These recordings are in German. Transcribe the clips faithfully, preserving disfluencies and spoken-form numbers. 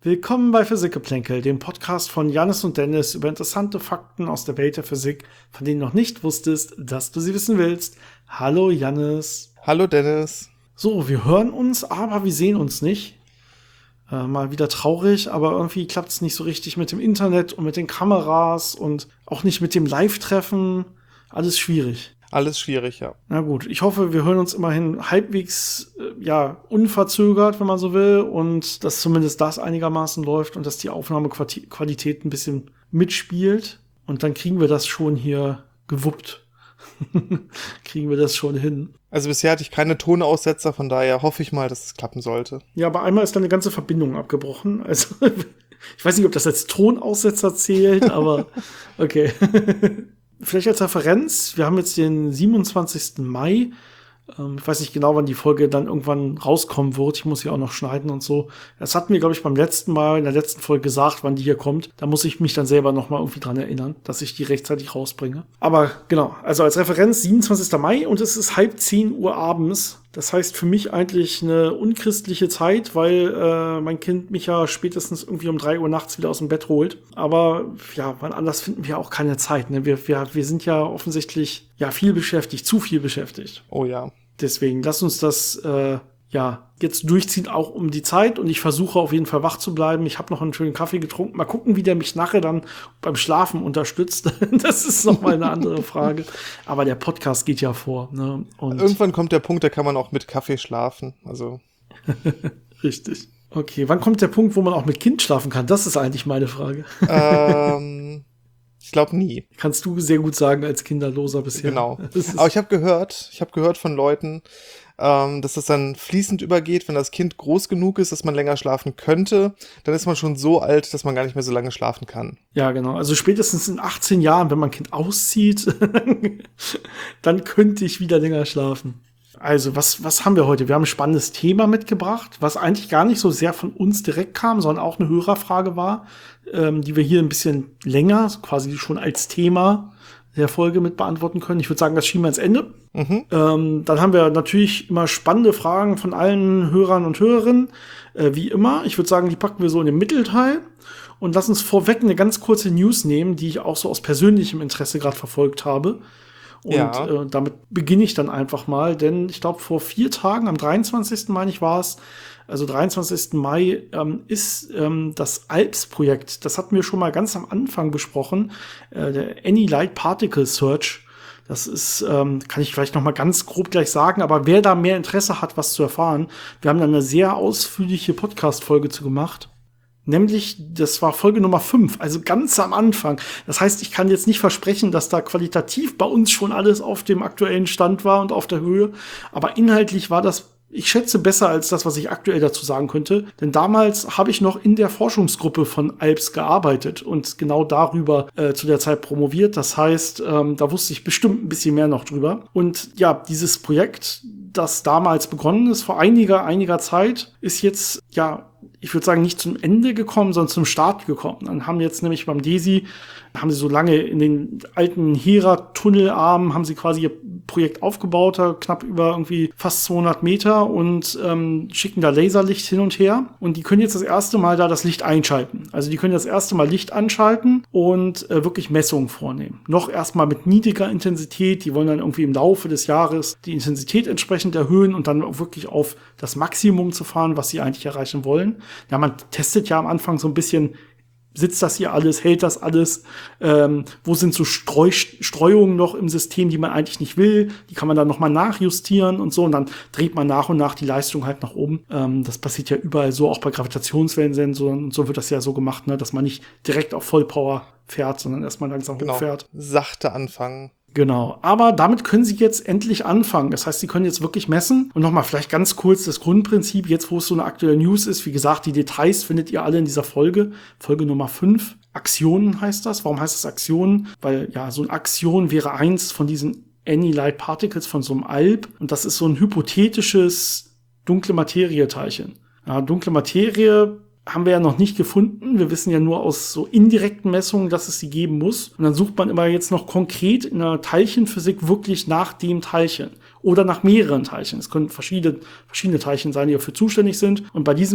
Willkommen bei Physikgeplänkel, dem Podcast von Jannis und Dennis über interessante Fakten aus der Welt der Physik, von denen du noch nicht wusstest, dass du sie wissen willst. Hallo Jannis. Hallo Dennis. So, wir hören uns, aber wir sehen uns nicht. Äh, mal wieder traurig, aber irgendwie klappt es nicht so richtig mit dem Internet und mit den Kameras und auch nicht mit dem Live-Treffen. Alles schwierig. Alles schwierig, ja. Na gut, ich hoffe, wir hören uns immerhin halbwegs, äh, ja, unverzögert, wenn man so will, und dass zumindest das einigermaßen läuft und dass die Aufnahmequalität ein bisschen mitspielt. Und dann kriegen wir das schon hier gewuppt. kriegen wir das schon hin. Also bisher hatte ich keine Tonaussetzer, von daher hoffe ich mal, dass es klappen sollte. Ja, aber einmal ist dann eine ganze Verbindung abgebrochen. Also ich weiß nicht, ob das als Tonaussetzer zählt, aber okay. Vielleicht als Referenz, wir haben jetzt den siebenundzwanzigsten Mai. Ähm, ich weiß nicht genau, wann die Folge dann irgendwann rauskommen wird. Ich muss sie auch noch schneiden und so. Das hatten wir, glaube ich, beim letzten Mal, in der letzten Folge gesagt, wann die hier kommt. Da muss ich mich dann selber noch mal irgendwie dran erinnern, dass ich die rechtzeitig rausbringe. Aber genau, also als Referenz siebenundzwanzigsten Mai und es ist halb zehn Uhr abends. Das heißt für mich eigentlich eine unchristliche Zeit, weil äh, mein Kind mich ja spätestens irgendwie um drei Uhr nachts wieder aus dem Bett holt. Aber ja, wann anders finden wir auch keine Zeit. Ne? Wir, wir, wir sind ja offensichtlich ja viel beschäftigt, zu viel beschäftigt. Oh ja. Deswegen lass uns das äh, ja jetzt durchziehen, auch um die Zeit. Und ich versuche auf jeden Fall wach zu bleiben. Ich habe noch einen schönen Kaffee getrunken. Mal gucken, wie der mich nachher dann beim Schlafen unterstützt. Das ist noch mal eine andere Frage. Aber der Podcast geht ja vor. Ne? Und irgendwann kommt der Punkt, da kann man auch mit Kaffee schlafen. Also richtig. Okay, wann kommt der Punkt, wo man auch mit Kind schlafen kann? Das ist eigentlich meine Frage. Ähm, ich glaube nie. Kannst du sehr gut sagen als Kinderloser bisher. Genau. Aber ich habe gehört, ich habe gehört von Leuten, ähm, dass das dann fließend übergeht, wenn das Kind groß genug ist, dass man länger schlafen könnte. Dann ist man schon so alt, dass man gar nicht mehr so lange schlafen kann. Ja, genau. Also spätestens in achtzehn Jahren, wenn mein Kind auszieht, dann könnte ich wieder länger schlafen. Also, was, was haben wir heute? Wir haben ein spannendes Thema mitgebracht, was eigentlich gar nicht so sehr von uns direkt kam, sondern auch eine Hörerfrage war, ähm, die wir hier ein bisschen länger, quasi schon als Thema der Folge mit beantworten können. Ich würde sagen, das schieben wir ans Ende. Mhm. Ähm, dann haben wir natürlich immer spannende Fragen von allen Hörern und Hörerinnen, äh, wie immer. Ich würde sagen, die packen wir so in den Mittelteil. Und lass uns vorweg eine ganz kurze News nehmen, die ich auch so aus persönlichem Interesse gerade verfolgt habe. Und ja. äh, damit beginne ich dann einfach mal, denn ich glaube, vor vier Tagen, am dreiundzwanzigsten meine ich war es, also dreiundzwanzigsten Mai, ähm, ist ähm, das ALPS-Projekt, das hatten wir schon mal ganz am Anfang besprochen, äh, der Any Light Particle Search. Das ist, ähm, kann ich vielleicht noch mal ganz grob gleich sagen, aber wer da mehr Interesse hat, was zu erfahren, wir haben da eine sehr ausführliche Podcast-Folge zu gemacht. Nämlich, das war Folge Nummer fünf, also ganz am Anfang. Das heißt, ich kann jetzt nicht versprechen, dass da qualitativ bei uns schon alles auf dem aktuellen Stand war und auf der Höhe. Aber inhaltlich war das, ich schätze, besser als das, was ich aktuell dazu sagen könnte. Denn damals habe ich noch in der Forschungsgruppe von ALPS gearbeitet und genau darüber äh, zu der Zeit promoviert. Das heißt, ähm, da wusste ich bestimmt ein bisschen mehr noch drüber. Und ja, dieses Projekt, das damals begonnen ist, vor einiger, einiger Zeit, ist jetzt, ja, ich würde sagen, nicht zum Ende gekommen, sondern zum Start gekommen. Dann haben jetzt nämlich beim DESI, haben sie so lange in den alten Hera-Tunnelarmen, haben sie quasi ihr Projekt aufgebaut, da knapp über irgendwie fast zweihundert Meter und ähm, schicken da Laserlicht hin und her. Und die können jetzt das erste Mal da das Licht einschalten. Also die können das erste Mal Licht anschalten und äh, wirklich Messungen vornehmen. Noch erstmal mit niedriger Intensität. Die wollen dann irgendwie im Laufe des Jahres die Intensität entsprechend erhöhen und dann auch wirklich auf das Maximum zu fahren, was sie eigentlich erreichen wollen. Ja, man testet ja am Anfang so ein bisschen, sitzt das hier alles, hält das alles, ähm, wo sind so Streu Streuungen noch im System, die man eigentlich nicht will, die kann man dann nochmal nachjustieren und so und dann dreht man nach und nach die Leistung halt nach oben. Ähm, das passiert ja überall so, auch bei Gravitationswellensensoren und so wird das ja so gemacht, ne, dass man nicht direkt auf Vollpower fährt, sondern erstmal langsam genau. hochfährt. Sachte anfangen. Genau, aber damit können Sie jetzt endlich anfangen. Das heißt, Sie können jetzt wirklich messen. Und nochmal vielleicht ganz kurz das Grundprinzip, jetzt wo es so eine aktuelle News ist. Wie gesagt, die Details findet ihr alle in dieser Folge, Folge Nummer fünf. Aktionen heißt das. Warum heißt das Aktionen? Weil ja, so eine Aktion wäre eins von diesen Any Light Particles von so einem ALP. Und das ist so ein hypothetisches dunkle Materie-Teilchen. Ja, dunkle Materie haben wir ja noch nicht gefunden. Wir wissen ja nur aus so indirekten Messungen, dass es sie geben muss. Und dann sucht man immer jetzt noch konkret in der Teilchenphysik wirklich nach dem Teilchen oder nach mehreren Teilchen. Es können verschiedene, verschiedene Teilchen sein, die dafür zuständig sind. Und bei diesem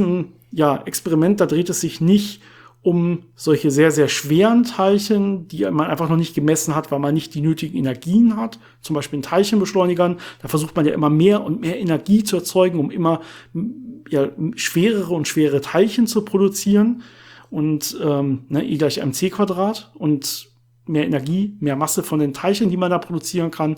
ja, Experiment, da dreht es sich nicht um solche sehr, sehr schweren Teilchen, die man einfach noch nicht gemessen hat, weil man nicht die nötigen Energien hat. Zum Beispiel in Teilchenbeschleunigern. Da versucht man ja immer mehr und mehr Energie zu erzeugen, um immer ja, schwerere und schwere Teilchen zu produzieren. Und ähm, ne, E gleich mc Quadrat. Und mehr Energie, mehr Masse von den Teilchen, die man da produzieren kann.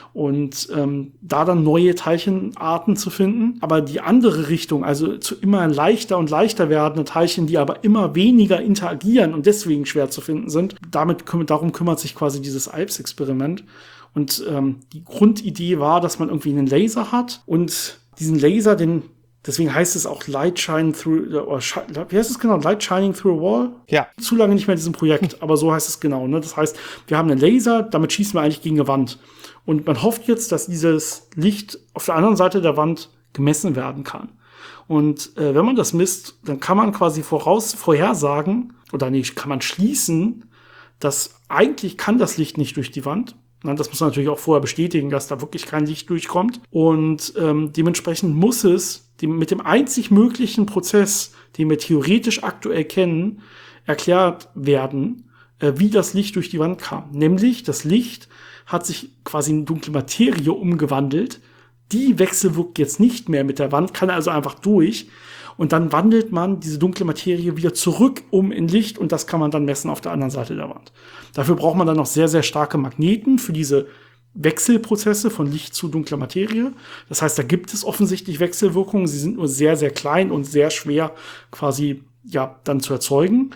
Und ähm, da dann neue Teilchenarten zu finden. Aber die andere Richtung, also zu immer leichter und leichter werdende Teilchen, die aber immer weniger interagieren und deswegen schwer zu finden sind, damit küm- darum kümmert sich quasi dieses A L P S-Experiment. Und ähm, die Grundidee war, dass man irgendwie einen Laser hat und diesen Laser, den deswegen heißt es auch Light Shine Through, oder wie heißt es genau? Light Shining Through a Wall? Ja. Zu lange nicht mehr in diesem Projekt, aber so heißt es genau. Ne? Das heißt, wir haben einen Laser, damit schießen wir eigentlich gegen eine Wand. Und man hofft jetzt, dass dieses Licht auf der anderen Seite der Wand gemessen werden kann. Und äh, wenn man das misst, dann kann man quasi voraus vorhersagen, oder nee, kann man schließen, dass eigentlich kann das Licht nicht durch die Wand. Na, das muss man natürlich auch vorher bestätigen, dass da wirklich kein Licht durchkommt. Und ähm, dementsprechend muss es dem, mit dem einzig möglichen Prozess, den wir theoretisch aktuell kennen, erklärt werden, äh, wie das Licht durch die Wand kam. Nämlich, das Licht hat sich quasi in dunkle Materie umgewandelt. Die wechselwirkt jetzt nicht mehr mit der Wand, kann also einfach durch. Und dann wandelt man diese dunkle Materie wieder zurück um in Licht und das kann man dann messen auf der anderen Seite der Wand. Dafür braucht man dann noch sehr, sehr starke Magneten für diese Wechselprozesse von Licht zu dunkler Materie. Das heißt, da gibt es offensichtlich Wechselwirkungen. Sie sind nur sehr, sehr klein und sehr schwer quasi ja dann zu erzeugen.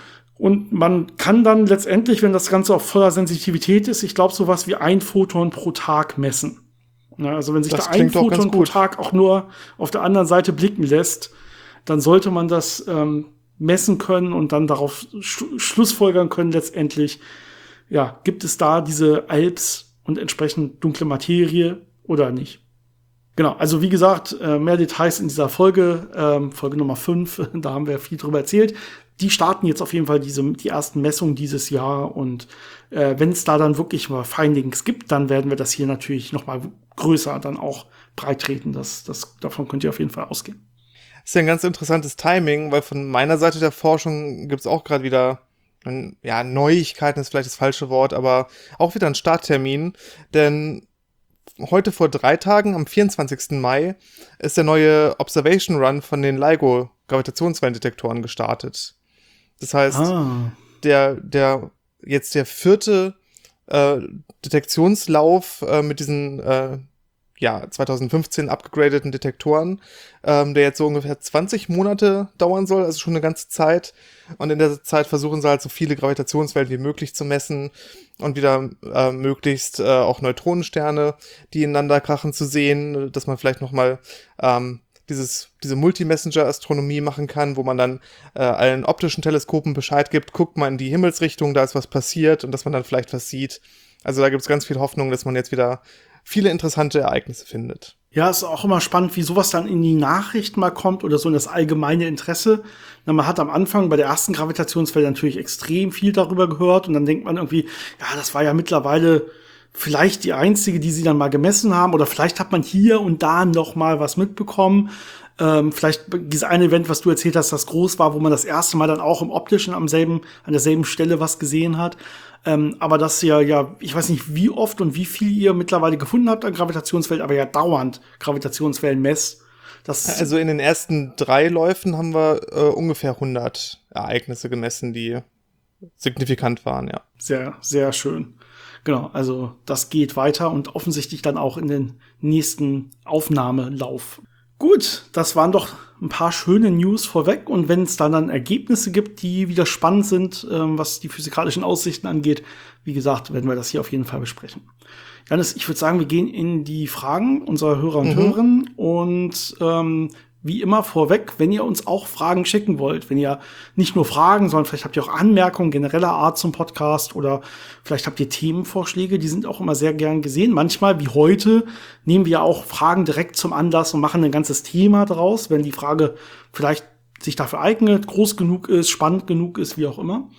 Und man kann dann letztendlich, wenn das Ganze auf voller Sensitivität ist, ich glaube, sowas wie ein Photon pro Tag messen. Ja, also wenn sich Das da ein klingt auch ganz Photon pro gut. Tag auch nur auf der anderen Seite blicken lässt, dann sollte man das ähm, messen können und dann darauf sch- schlussfolgern können letztendlich, ja, gibt es da diese A L P S und entsprechend dunkle Materie oder nicht. Genau, also wie gesagt, äh, mehr Details in dieser Folge, ähm, Folge Nummer fünf, da haben wir viel drüber erzählt. Die starten jetzt auf jeden Fall diese, die ersten Messungen dieses Jahr und äh, wenn es da dann wirklich mal Findings gibt, dann werden wir das hier natürlich noch mal größer dann auch breit treten. Das, das, davon könnt ihr auf jeden Fall ausgehen. Das ist ja ein ganz interessantes Timing, weil von meiner Seite der Forschung gibt's auch gerade wieder, ja, Neuigkeiten ist vielleicht das falsche Wort, aber auch wieder einen Starttermin, denn heute vor drei Tagen, am vierundzwanzigsten Mai, ist der neue Observation Run von den LIGO Gravitationswellendetektoren gestartet. Das heißt, Ah. der, der, jetzt der vierte äh, Detektionslauf äh, mit diesen, äh, ja, zwanzig fünfzehn abgegradeten Detektoren, ähm, der jetzt so ungefähr zwanzig Monate dauern soll, also schon eine ganze Zeit. Und in der Zeit versuchen sie halt so viele Gravitationswellen wie möglich zu messen und wieder äh, möglichst äh, auch Neutronensterne, die ineinander krachen, zu sehen, dass man vielleicht nochmal ähm, dieses, diese Multi-Messenger-Astronomie machen kann, wo man dann äh, allen optischen Teleskopen Bescheid gibt, guckt mal in die Himmelsrichtung, da ist was passiert und dass man dann vielleicht was sieht. Also da gibt es ganz viel Hoffnung, dass man jetzt wieder viele interessante Ereignisse findet. Ja, ist auch immer spannend, wie sowas dann in die Nachrichten mal kommt oder so in das allgemeine Interesse. Na, man hat am Anfang bei der ersten Gravitationswelle natürlich extrem viel darüber gehört und dann denkt man irgendwie, ja, das war ja mittlerweile vielleicht die einzige, die sie dann mal gemessen haben oder vielleicht hat man hier und da noch mal was mitbekommen. Ähm, vielleicht dieses eine Event, was du erzählt hast, das groß war, wo man das erste Mal dann auch im Optischen am selben, an derselben Stelle was gesehen hat. Ähm, aber das ja, ja, ich weiß nicht, wie oft und wie viel ihr mittlerweile gefunden habt an Gravitationswellen, aber ja dauernd Gravitationswellen messt. Das Also in den ersten drei Läufen haben wir äh, ungefähr hundert Ereignisse gemessen, die signifikant waren, ja. Sehr, sehr schön. Genau, also das geht weiter und offensichtlich dann auch in den nächsten Aufnahmelauf. Gut, das waren doch ein paar schöne News vorweg und wenn es dann, dann Ergebnisse gibt, die wieder spannend sind, ähm, was die physikalischen Aussichten angeht, wie gesagt, werden wir das hier auf jeden Fall besprechen. Janis, ich würde sagen, wir gehen in die Fragen unserer Hörer und Mhm. Hörerinnen und ähm, wie immer vorweg, wenn ihr uns auch Fragen schicken wollt, wenn ihr nicht nur Fragen, sondern vielleicht habt ihr auch Anmerkungen genereller Art zum Podcast oder vielleicht habt ihr Themenvorschläge, die sind auch immer sehr gern gesehen. Manchmal, wie heute, nehmen wir auch Fragen direkt zum Anlass und machen ein ganzes Thema draus, wenn die Frage vielleicht sich dafür eignet, groß genug ist, spannend genug ist, wie auch immer.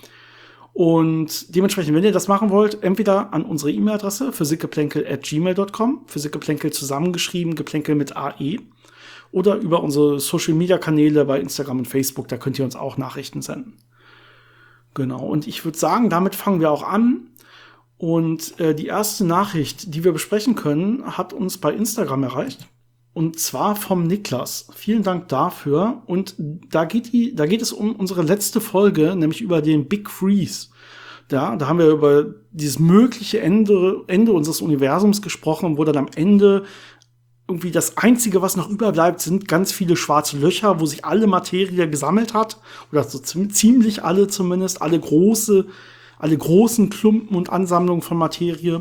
Und dementsprechend, wenn ihr das machen wollt, entweder an unsere E-Mail-Adresse physikgeplänkel at gmail dot com, Physikgeplänkel zusammengeschrieben, Geplänkel mit A E. oder über unsere Social-Media-Kanäle bei Instagram und Facebook. Da könnt ihr uns auch Nachrichten senden. Genau, und ich würde sagen, damit fangen wir auch an. Und äh, die erste Nachricht, die wir besprechen können, hat uns bei Instagram erreicht. Und zwar vom Niklas. Vielen Dank dafür. Und da geht, die, da geht es um unsere letzte Folge, nämlich über den Big Freeze. Ja, da haben wir über dieses mögliche Ende, Ende unseres Universums gesprochen, wo dann am Ende irgendwie das Einzige, was noch überbleibt, sind ganz viele schwarze Löcher, wo sich alle Materie gesammelt hat. Oder so ziemlich alle zumindest, alle große, alle großen Klumpen und Ansammlungen von Materie.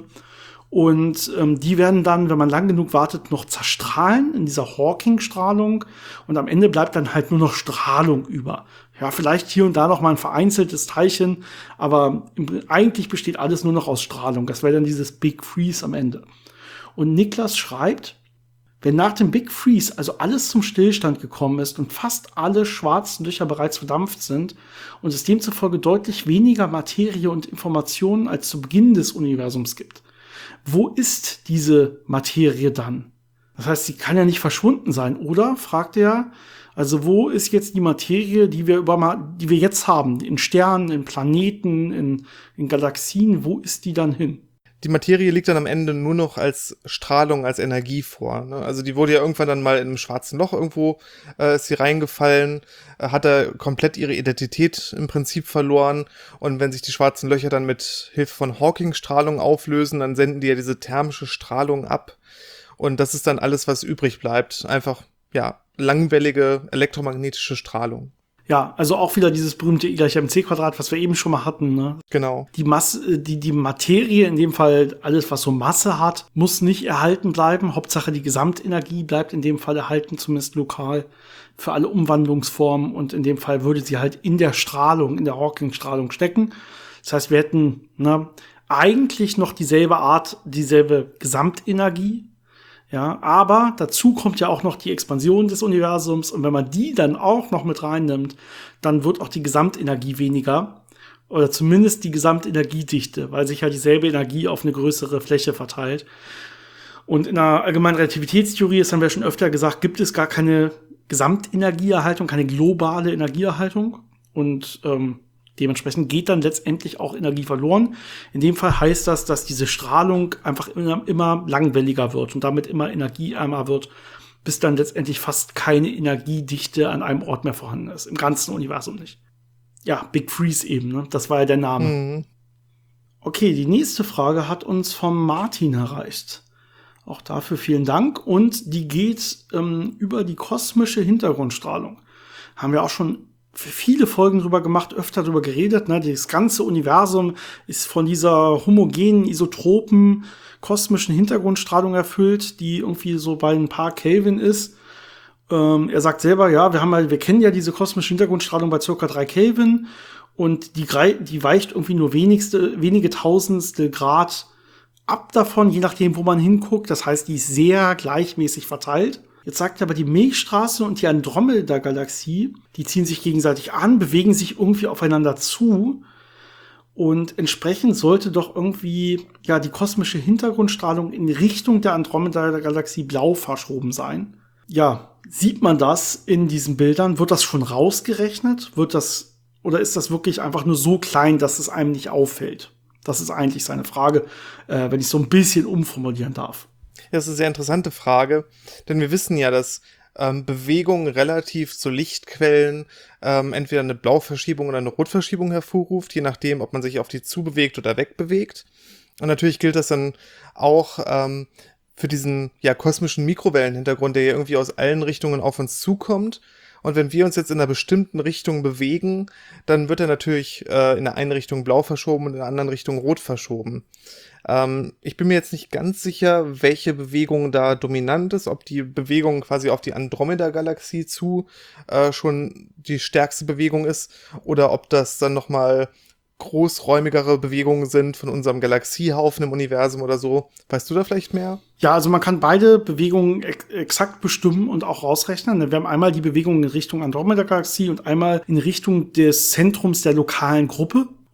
Und ähm, die werden dann, wenn man lang genug wartet, noch zerstrahlen in dieser Hawking-Strahlung. Und am Ende bleibt dann halt nur noch Strahlung über. Ja, vielleicht hier und da noch mal ein vereinzeltes Teilchen, aber im, eigentlich besteht alles nur noch aus Strahlung. Das wäre dann dieses Big Freeze am Ende. Und Niklas schreibt, wenn nach dem Big Freeze also alles zum Stillstand gekommen ist und fast alle schwarzen Löcher bereits verdampft sind und es demzufolge deutlich weniger Materie und Informationen als zu Beginn des Universums gibt, wo ist diese Materie dann? Das heißt, sie kann ja nicht verschwunden sein, oder? Fragt er. Also wo ist jetzt die Materie, die wir über, die wir jetzt haben? In Sternen, in Planeten, in, in Galaxien, wo ist die dann hin? Die Materie liegt dann am Ende nur noch als Strahlung, als Energie vor. Ne? Also die wurde ja irgendwann dann mal in einem schwarzen Loch irgendwo, äh, ist sie reingefallen, äh, hat da komplett ihre Identität im Prinzip verloren. Und wenn sich die schwarzen Löcher dann mit Hilfe von Hawking-Strahlung auflösen, dann senden die ja diese thermische Strahlung ab. Und das ist dann alles, was übrig bleibt. Einfach, ja, langwellige elektromagnetische Strahlung. Ja, also auch wieder dieses berühmte I gleich mc Quadrat, was wir eben schon mal hatten. Ne? Genau. Die Masse, die, die Materie, in dem Fall alles, was so Masse hat, muss nicht erhalten bleiben. Hauptsache die Gesamtenergie bleibt in dem Fall erhalten, zumindest lokal, für alle Umwandlungsformen. Und in dem Fall würde sie halt in der Strahlung, in der Hawking-Strahlung stecken. Das heißt, wir hätten ne, eigentlich noch dieselbe Art, dieselbe Gesamtenergie. Ja, aber dazu kommt ja auch noch die Expansion des Universums und wenn man die dann auch noch mit reinnimmt, dann wird auch die Gesamtenergie weniger oder zumindest die Gesamtenergiedichte, weil sich ja dieselbe Energie auf eine größere Fläche verteilt. Und in der allgemeinen Relativitätstheorie, das haben wir schon öfter gesagt, gibt es gar keine Gesamtenergieerhaltung, keine globale Energieerhaltung und ähm, dementsprechend geht dann letztendlich auch Energie verloren. In dem Fall heißt das, dass diese Strahlung einfach immer, immer langwelliger wird und damit immer energieärmer wird, bis dann letztendlich fast keine Energiedichte an einem Ort mehr vorhanden ist. Im ganzen Universum nicht. Ja, Big Freeze eben, ne? Das war ja der Name. Mhm. Okay, die nächste Frage hat uns vom Martin erreicht. Auch dafür vielen Dank. Und die geht ähm, über die kosmische Hintergrundstrahlung. Haben wir auch schon viele Folgen drüber gemacht, öfter drüber geredet. Ne? Das ganze Universum ist von dieser homogenen, isotropen, kosmischen Hintergrundstrahlung erfüllt, die irgendwie so bei ein paar Kelvin ist. Ähm, er sagt selber, ja, wir haben ja, wir kennen ja diese kosmische Hintergrundstrahlung bei circa drei Kelvin und die, die weicht irgendwie nur wenigste, wenige Tausendstel Grad ab davon, je nachdem, wo man hinguckt. Das heißt, die ist sehr gleichmäßig verteilt. Jetzt sagt er aber, die Milchstraße und die Andromeda-Galaxie, die ziehen sich gegenseitig an, bewegen sich irgendwie aufeinander zu. Und entsprechend sollte doch irgendwie ja die kosmische Hintergrundstrahlung in Richtung der Andromeda-Galaxie blau verschoben sein. Ja, sieht man das in diesen Bildern? Wird das schon rausgerechnet? Wird das, oder ist das wirklich einfach nur so klein, dass es einem nicht auffällt? Das ist eigentlich seine Frage, äh, wenn ich so ein bisschen umformulieren darf. Ja, das ist eine sehr interessante Frage, denn wir wissen ja, dass ähm, Bewegung relativ zu Lichtquellen ähm, entweder eine Blauverschiebung oder eine Rotverschiebung hervorruft, je nachdem, ob man sich auf die zubewegt oder wegbewegt. Und natürlich gilt das dann auch ähm, für diesen ja kosmischen Mikrowellenhintergrund, der ja irgendwie aus allen Richtungen auf uns zukommt. Und wenn wir uns jetzt in einer bestimmten Richtung bewegen, dann wird er natürlich äh, in der einen Richtung blau verschoben und in der anderen Richtung rot verschoben. Ähm, ich bin mir jetzt nicht ganz sicher, welche Bewegung da dominant ist, ob die Bewegung quasi auf die Andromeda-Galaxie zu äh, schon die stärkste Bewegung ist oder ob das dann nochmal großräumigere Bewegungen sind von unserem Galaxiehaufen im Universum oder so. Weißt du da vielleicht mehr? Ja, also man kann beide Bewegungen ex- exakt bestimmen und auch rausrechnen. Wir haben einmal die Bewegung in Richtung Andromeda-Galaxie und einmal in Richtung des Zentrums der lokalen Gruppe.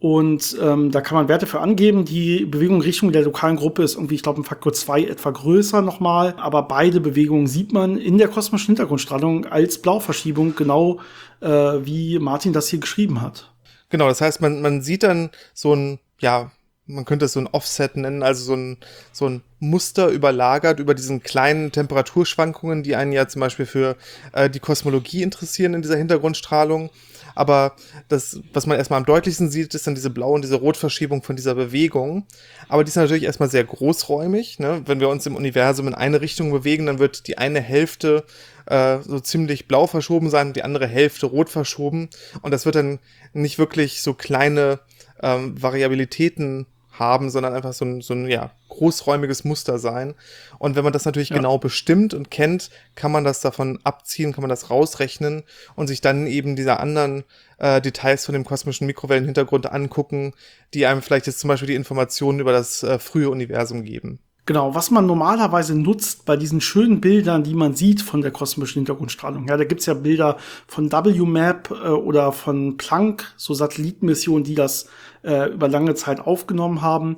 Und ähm, da kann man Werte für angeben. Die Bewegung in Richtung der lokalen Gruppe ist irgendwie, ich glaube, ein Faktor zwei etwa größer nochmal. Aber beide Bewegungen sieht man in der kosmischen Hintergrundstrahlung als Blauverschiebung, genau äh, wie Martin das hier geschrieben hat. Genau, das heißt, man, man sieht dann so ein, ja, man könnte es so ein Offset nennen, also so ein, so ein Muster überlagert über diesen kleinen Temperaturschwankungen, die einen ja zum Beispiel für äh, die Kosmologie interessieren in dieser Hintergrundstrahlung. Aber das, was man erstmal am deutlichsten sieht, ist dann diese Blau- und diese Rotverschiebung von dieser Bewegung. Aber die ist natürlich erstmal sehr großräumig, ne? Wenn wir uns im Universum in eine Richtung bewegen, dann wird die eine Hälfte äh, so ziemlich blau verschoben sein und die andere Hälfte rot verschoben. Und das wird dann nicht wirklich so kleine ähm, Variabilitäten haben, sondern einfach so ein, so ein ja, großräumiges Muster sein. Und wenn man das natürlich ja. genau bestimmt und kennt, kann man das davon abziehen, kann man das rausrechnen und sich dann eben diese anderen äh, Details von dem kosmischen Mikrowellenhintergrund angucken, die einem vielleicht jetzt zum Beispiel die Informationen über das äh, frühe Universum geben. Genau, was man normalerweise nutzt bei diesen schönen Bildern, die man sieht von der kosmischen Hintergrundstrahlung. Ja, da gibt's ja Bilder von W MAP äh, oder von Planck, so Satellitenmissionen, die das äh, über lange Zeit aufgenommen haben.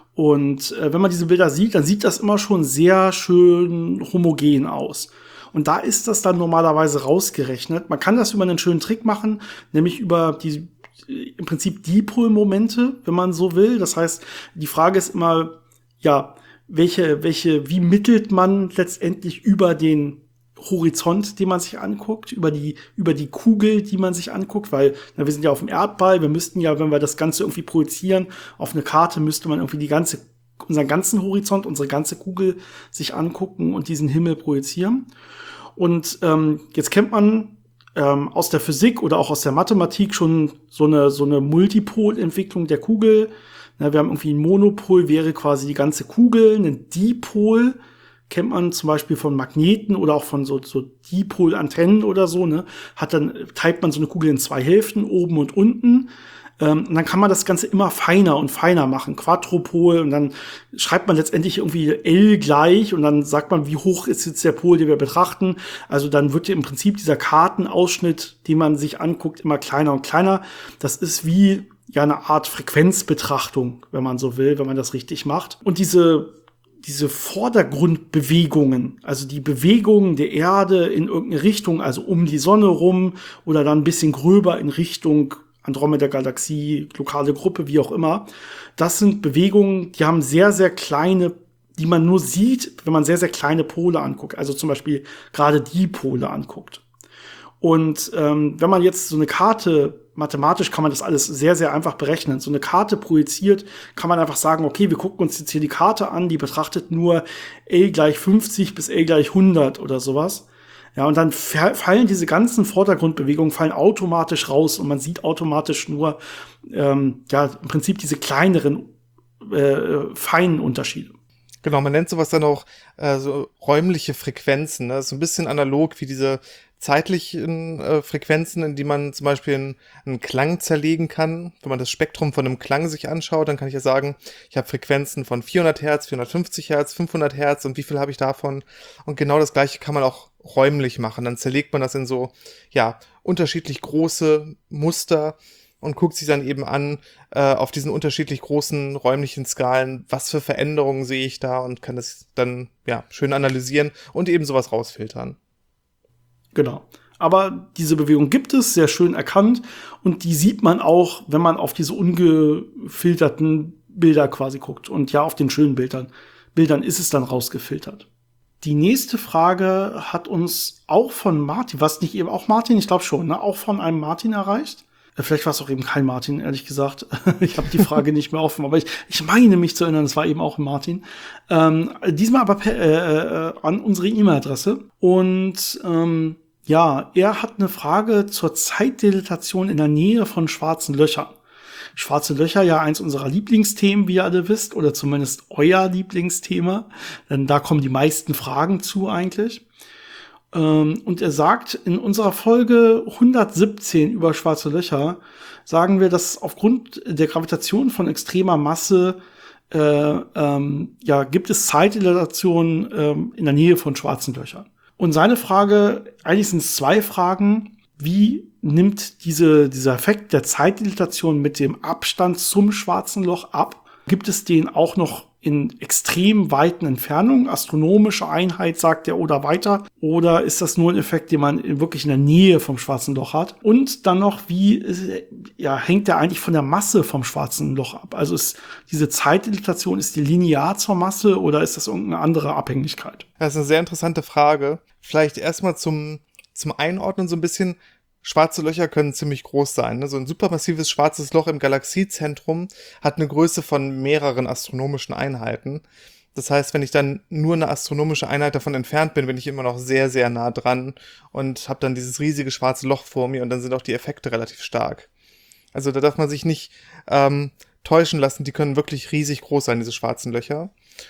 Und äh, wenn man diese Bilder sieht, dann sieht das immer schon sehr schön homogen aus. Und da ist das dann normalerweise rausgerechnet. Man kann das über einen schönen Trick machen, nämlich über die im Prinzip Dipolmomente, wenn man so will. Das heißt, die Frage ist immer, ja, welche, welche, wie mittelt man letztendlich über den Horizont, den man sich anguckt, über die, über die Kugel, die man sich anguckt, weil, na, wir sind ja auf dem Erdball, wir müssten ja, wenn wir das Ganze irgendwie projizieren, auf eine Karte müsste man irgendwie die ganze, unseren ganzen Horizont, unsere ganze Kugel sich angucken und diesen Himmel projizieren. Und ähm, jetzt kennt man ähm, aus der Physik oder auch aus der Mathematik schon so eine, so eine Multipolentwicklung der Kugel. Na, wir haben irgendwie ein Monopol, wäre quasi die ganze Kugel, ein Dipol kennt man zum Beispiel von Magneten oder auch von so, so Dipol-Antennen oder so, ne? Hat dann, teilt man so eine Kugel in zwei Hälften, oben und unten. Ähm, und dann kann man das Ganze immer feiner und feiner machen, Quadrupol, und dann schreibt man letztendlich irgendwie L gleich und dann sagt man, wie hoch ist jetzt der Pol, den wir betrachten. Also dann wird im Prinzip dieser Kartenausschnitt, den man sich anguckt, immer kleiner und kleiner. Das ist wie ja eine Art Frequenzbetrachtung, wenn man so will, wenn man das richtig macht. Und diese diese Vordergrundbewegungen, also die Bewegungen der Erde in irgendeine Richtung, also um die Sonne rum oder dann ein bisschen gröber in Richtung Andromeda-Galaxie, lokale Gruppe, wie auch immer, das sind Bewegungen, die haben sehr, sehr kleine, die man nur sieht, wenn man sehr, sehr kleine Pole anguckt, also zum Beispiel gerade die Pole anguckt. Und ähm, wenn man jetzt so eine Karte, mathematisch kann man das alles sehr, sehr einfach berechnen. So eine Karte projiziert, kann man einfach sagen, okay, wir gucken uns jetzt hier die Karte an, die betrachtet nur L gleich fünfzig bis L gleich hundert oder sowas. Ja, und dann fallen diese ganzen Vordergrundbewegungen fallen automatisch raus und man sieht automatisch nur, ähm, ja, im Prinzip diese kleineren, äh, feinen Unterschiede. Genau, man nennt sowas dann auch äh, so räumliche Frequenzen. Ne? Das ist so ein bisschen analog wie diese zeitlichen äh, Frequenzen, in die man zum Beispiel einen, einen Klang zerlegen kann. Wenn man das Spektrum von einem Klang sich anschaut, dann kann ich ja sagen, ich habe Frequenzen von vierhundert Hertz, vierhundertfünfzig Hertz, fünfhundert Hertz und wie viel habe ich davon? Und genau das Gleiche kann man auch räumlich machen. Dann zerlegt man das in so, ja, unterschiedlich große Muster und guckt sich dann eben an, äh, auf diesen unterschiedlich großen räumlichen Skalen, was für Veränderungen sehe ich da und kann das dann, ja, schön analysieren und eben sowas rausfiltern. Genau. Aber diese Bewegung gibt es, sehr schön erkannt. Und die sieht man auch, wenn man auf diese ungefilterten Bilder quasi guckt. Und ja, auf den schönen Bildern, Bildern ist es dann rausgefiltert. Die nächste Frage hat uns auch von Martin, was nicht eben auch Martin, ich glaube schon, ne, auch von einem Martin erreicht. Vielleicht war es auch eben kein Martin, ehrlich gesagt. Ich habe die Frage nicht mehr offen, aber ich, ich meine mich zu erinnern, es war eben auch ein Martin. Ähm, diesmal aber per, äh, äh, an unsere E-Mail-Adresse. Und ähm, ja, er hat eine Frage zur Zeitdilatation in der Nähe von schwarzen Löchern. Schwarze Löcher, ja eins unserer Lieblingsthemen, wie ihr alle wisst, oder zumindest euer Lieblingsthema. Denn da kommen die meisten Fragen zu eigentlich. Und er sagt, in unserer Folge hundertsiebzehn über schwarze Löcher sagen wir, dass aufgrund der Gravitation von extremer Masse äh, ähm, ja, gibt es Zeitdilatation ähm, in der Nähe von schwarzen Löchern. Und seine Frage, eigentlich sind es zwei Fragen. wie nimmt diese, dieser Effekt der Zeitdilatation mit dem Abstand zum schwarzen Loch ab? Gibt es den auch noch in extrem weiten Entfernungen, astronomische Einheit, sagt er, oder weiter? Oder ist das nur ein Effekt, den man in, wirklich in der Nähe vom schwarzen Loch hat? Und dann noch, wie ja, hängt der eigentlich von der Masse vom schwarzen Loch ab? Also ist diese Zeitdilatation, ist die linear zur Masse oder ist das irgendeine andere Abhängigkeit? Das ist eine sehr interessante Frage. Vielleicht erstmal zum, zum Einordnen so ein bisschen. Schwarze Löcher können ziemlich groß sein. Ne? So ein supermassives schwarzes Loch im Galaxiezentrum hat eine Größe von mehreren astronomischen Einheiten. Das heißt, wenn ich dann nur eine astronomische Einheit davon entfernt bin, bin ich immer noch sehr, sehr nah dran und habe dann dieses riesige schwarze Loch vor mir und dann sind auch die Effekte relativ stark. Also da darf man sich nicht ähm, täuschen lassen, die können wirklich riesig groß sein, diese schwarzen Löcher.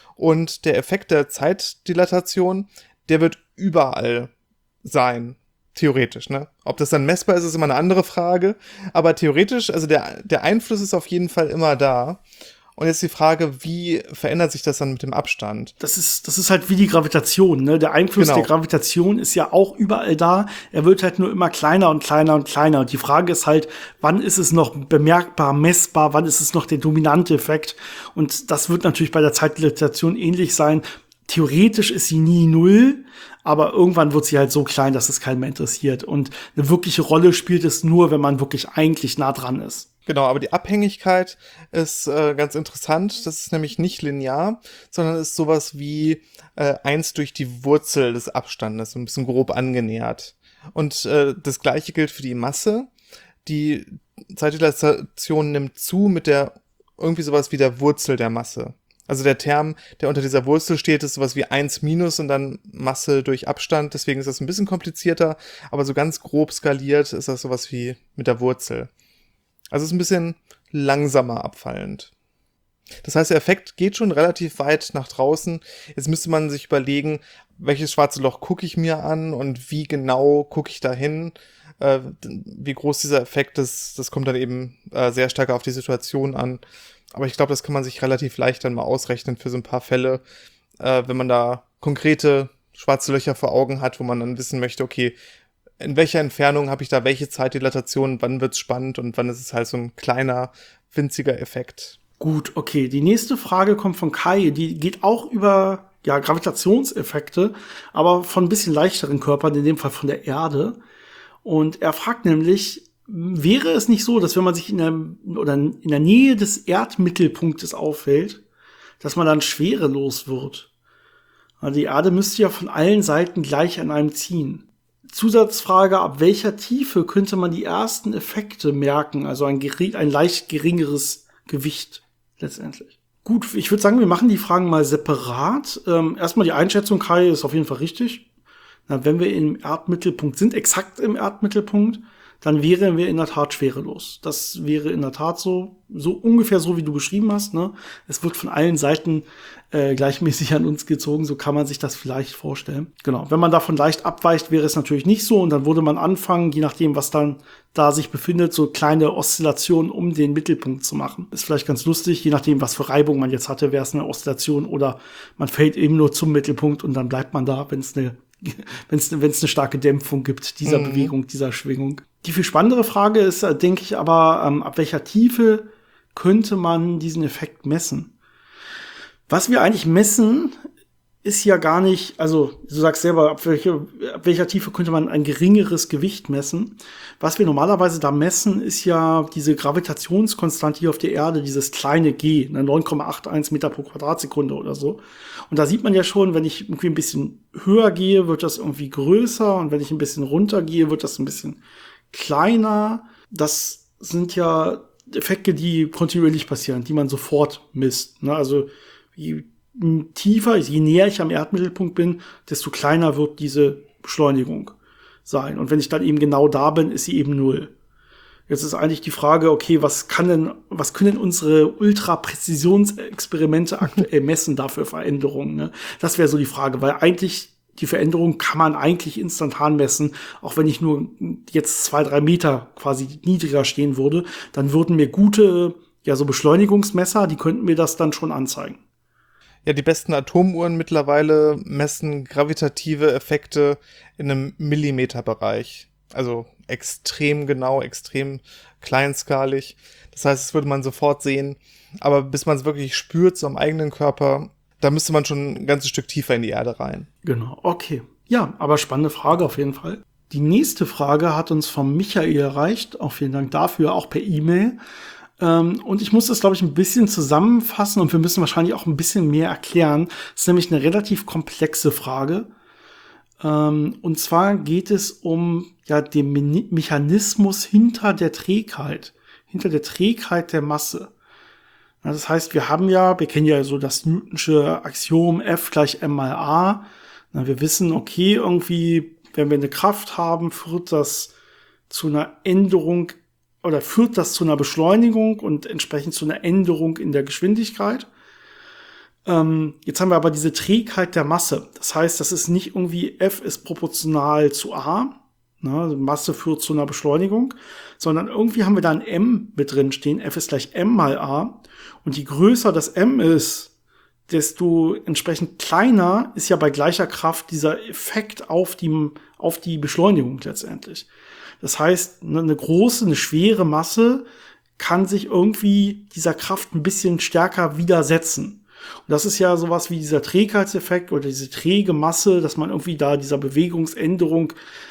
Und der Effekt der Zeitdilatation, der wird überall sein. Theoretisch, ne? Ob das dann messbar ist, ist immer eine andere Frage. Aber theoretisch, also der, der Einfluss ist auf jeden Fall immer da. Und jetzt die Frage, wie verändert sich das dann mit dem Abstand? Das ist, das ist halt wie die Gravitation, ne? Der Einfluss Genau. der Gravitation ist ja auch überall da. Er wird halt nur immer kleiner und kleiner und kleiner. Und die Frage ist halt, wann ist es noch bemerkbar, messbar? Wann ist es noch der dominante Effekt? Und das wird natürlich bei der Zeitdilatation ähnlich sein. Theoretisch ist sie nie null, aber irgendwann wird sie halt so klein, dass es keinen mehr interessiert. Und eine wirkliche Rolle spielt es nur, wenn man wirklich eigentlich nah dran ist. Genau, aber die Abhängigkeit ist äh, ganz interessant. Das ist nämlich nicht linear, sondern ist sowas wie äh, eins durch die Wurzel des Abstandes, so ein bisschen grob angenähert. Und äh, das Gleiche gilt für die Masse. Die Zeitdilatation nimmt zu mit der irgendwie sowas wie der Wurzel der Masse. Also der Term, der unter dieser Wurzel steht, ist sowas wie eins minus und dann Masse durch Abstand. Deswegen ist das ein bisschen komplizierter, aber so ganz grob skaliert ist das sowas wie mit der Wurzel. Also es ist ein bisschen langsamer abfallend. Das heißt, der Effekt geht schon relativ weit nach draußen. Jetzt müsste man sich überlegen, welches schwarze Loch gucke ich mir an und wie genau gucke ich da hin. Äh, wie groß dieser Effekt ist, das kommt dann eben äh, sehr stark auf die Situation an. Aber ich glaube, das kann man sich relativ leicht dann mal ausrechnen für so ein paar Fälle, äh, wenn man da konkrete schwarze Löcher vor Augen hat, wo man dann wissen möchte, okay, in welcher Entfernung habe ich da welche Zeitdilatation, wann wird's spannend und wann ist es halt so ein kleiner, winziger Effekt. Gut, okay. Die nächste Frage kommt von Kai. Die geht auch über ja, Gravitationseffekte, aber von ein bisschen leichteren Körpern, in dem Fall von der Erde. Und er fragt nämlich, wäre es nicht so, dass wenn man sich in der, oder in der Nähe des Erdmittelpunktes aufhält, dass man dann schwerelos wird? Also die Erde müsste ja von allen Seiten gleich an einem ziehen. Zusatzfrage, ab welcher Tiefe könnte man die ersten Effekte merken? Also ein, gering, ein leicht geringeres Gewicht letztendlich. Gut, ich würde sagen, wir machen die Fragen mal separat. Ähm, erstmal die Einschätzung, Kai, ist auf jeden Fall richtig. Na, wenn wir im Erdmittelpunkt sind, exakt im Erdmittelpunkt, dann wären wir in der Tat schwerelos. Das wäre in der Tat so, so ungefähr so, wie du beschrieben hast, ne? Es wird von allen Seiten äh, gleichmäßig an uns gezogen, so kann man sich das vielleicht vorstellen. Genau, wenn man davon leicht abweicht, wäre es natürlich nicht so und dann würde man anfangen, je nachdem, was dann da sich befindet, so kleine Oszillationen um den Mittelpunkt zu machen. Ist vielleicht ganz lustig, je nachdem, was für Reibung man jetzt hatte, wäre es eine Oszillation oder man fällt eben nur zum Mittelpunkt und dann bleibt man da, wenn es eine wenn es wenn es eine starke Dämpfung gibt, dieser mhm. Bewegung, dieser Schwingung. Die viel spannendere Frage ist, denke ich aber, ähm, ab welcher Tiefe könnte man diesen Effekt messen? Was wir eigentlich messen, ist ja gar nicht, also du sagst selber, ab, welche, ab welcher Tiefe könnte man ein geringeres Gewicht messen. Was wir normalerweise da messen, ist ja diese Gravitationskonstante hier auf der Erde, dieses kleine G, ne, neun Komma einundachtzig Meter pro Quadratsekunde oder so. Und da sieht man ja schon, wenn ich irgendwie ein bisschen höher gehe, wird das irgendwie größer und wenn ich ein bisschen runter gehe, wird das ein bisschen kleiner. Das sind ja Effekte, die kontinuierlich passieren, die man sofort misst. Ne? Also je tiefer, je näher ich am Erdmittelpunkt bin, desto kleiner wird diese Beschleunigung sein. Und wenn ich dann eben genau da bin, ist sie eben null. Jetzt ist eigentlich die Frage, okay, was kann denn, was können unsere Ultra-Präzisionsexperimente aktuell messen dafür Veränderungen? Ne? Das wäre so die Frage, weil eigentlich die Veränderung kann man eigentlich instantan messen, auch wenn ich nur jetzt zwei, drei Meter quasi niedriger stehen würde, dann würden mir gute, ja, so Beschleunigungsmesser, die könnten mir das dann schon anzeigen. Ja, die besten Atomuhren mittlerweile messen gravitative Effekte in einem Millimeterbereich. Also extrem genau, extrem kleinskalig. Das heißt, das würde man sofort sehen. Aber bis man es wirklich spürt, so am eigenen Körper, da müsste man schon ein ganzes Stück tiefer in die Erde rein. Genau, okay. Ja, aber spannende Frage auf jeden Fall. Die nächste Frage hat uns von Michael erreicht. Auch vielen Dank dafür, auch per E-Mail. Ähm, und ich muss das, glaube ich, ein bisschen zusammenfassen und wir müssen wahrscheinlich auch ein bisschen mehr erklären. Das ist nämlich eine relativ komplexe Frage. Ähm, und zwar geht es um ja den Me- Mechanismus hinter der Trägheit, hinter der Trägheit der Masse. Ja, das heißt, wir haben ja, wir kennen ja so das Newtonsche Axiom F gleich m mal a. Na, wir wissen, okay, irgendwie, wenn wir eine Kraft haben, führt das zu einer Änderung oder führt das zu einer Beschleunigung und entsprechend zu einer Änderung in der Geschwindigkeit. Ähm, jetzt haben wir aber diese Trägheit der Masse. Das heißt, das ist nicht irgendwie F ist proportional zu A, ne, also Masse führt zu einer Beschleunigung, sondern irgendwie haben wir da ein M mit drin stehen. F ist gleich m mal A. Und je größer das M ist, desto entsprechend kleiner ist ja bei gleicher Kraft dieser Effekt auf die, auf die Beschleunigung letztendlich. Das heißt, eine große, eine schwere Masse kann sich irgendwie dieser Kraft ein bisschen stärker widersetzen. Und das ist ja sowas wie dieser Trägheitseffekt oder diese träge Masse, dass man irgendwie da dieser Bewegungsänderung,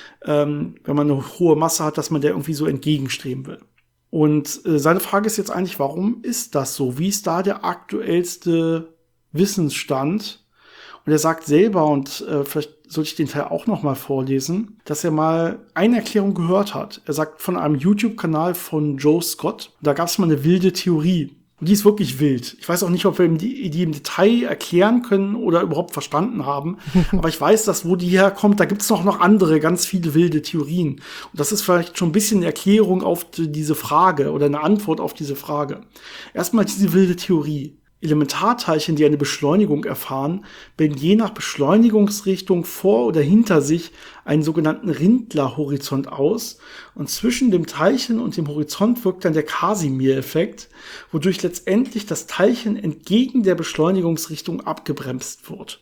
ähm, wenn man eine hohe Masse hat, dass man der irgendwie so entgegenstreben will. Und äh, seine Frage ist jetzt eigentlich, warum ist das so? Wie ist da der aktuellste Wissensstand? Und er sagt selber, und äh, vielleicht sollte ich den Teil auch noch mal vorlesen, dass er mal eine Erklärung gehört hat. Er sagt von einem YouTube-Kanal von Joe Scott, da gab es mal eine wilde Theorie. Und die ist wirklich wild. Ich weiß auch nicht, ob wir die, die im Detail erklären können oder überhaupt verstanden haben. Aber ich weiß, dass wo die herkommt, da gibt es noch, noch andere, ganz viele wilde Theorien. Und das ist vielleicht schon ein bisschen eine Erklärung auf diese Frage oder eine Antwort auf diese Frage. Erstmal diese wilde Theorie. Elementarteilchen, die eine Beschleunigung erfahren, bilden je nach Beschleunigungsrichtung vor oder hinter sich einen sogenannten Rindler-Horizont aus und zwischen dem Teilchen und dem Horizont wirkt dann der Casimir-Effekt, wodurch letztendlich das Teilchen entgegen der Beschleunigungsrichtung abgebremst wird.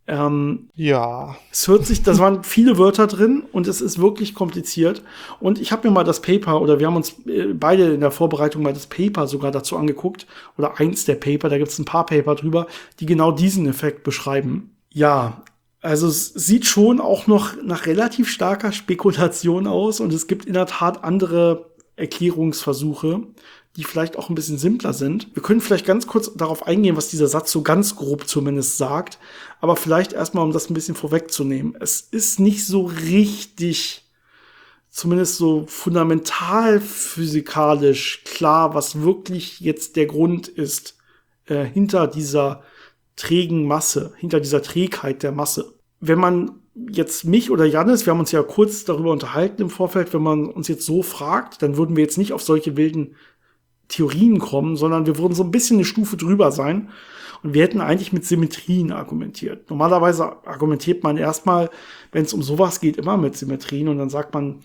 Ähm, ja. Es hört sich, das waren viele Wörter drin und es ist wirklich kompliziert. Und ich habe mir mal das Paper, oder wir haben uns äh, beide in der Vorbereitung mal das Paper sogar dazu angeguckt, oder eins der Paper, da gibt es ein paar Paper drüber, die genau diesen Effekt beschreiben. Ja, also es sieht schon auch noch nach relativ starker Spekulation aus und es gibt in der Tat andere Erklärungsversuche, die vielleicht auch ein bisschen simpler sind. Wir können vielleicht ganz kurz darauf eingehen, was dieser Satz so ganz grob zumindest sagt, aber vielleicht erstmal, um das ein bisschen vorwegzunehmen. Es ist nicht so richtig, zumindest so fundamental physikalisch klar, was wirklich jetzt der Grund ist äh, hinter dieser trägen Masse, hinter dieser Trägheit der Masse. Wenn man jetzt mich oder Jannis, wir haben uns ja kurz darüber unterhalten im Vorfeld, wenn man uns jetzt so fragt, dann würden wir jetzt nicht auf solche wilden Theorien kommen, sondern wir würden so ein bisschen eine Stufe drüber sein und wir hätten eigentlich mit Symmetrien argumentiert. Normalerweise argumentiert man erstmal, wenn es um sowas geht, immer mit Symmetrien und dann sagt man,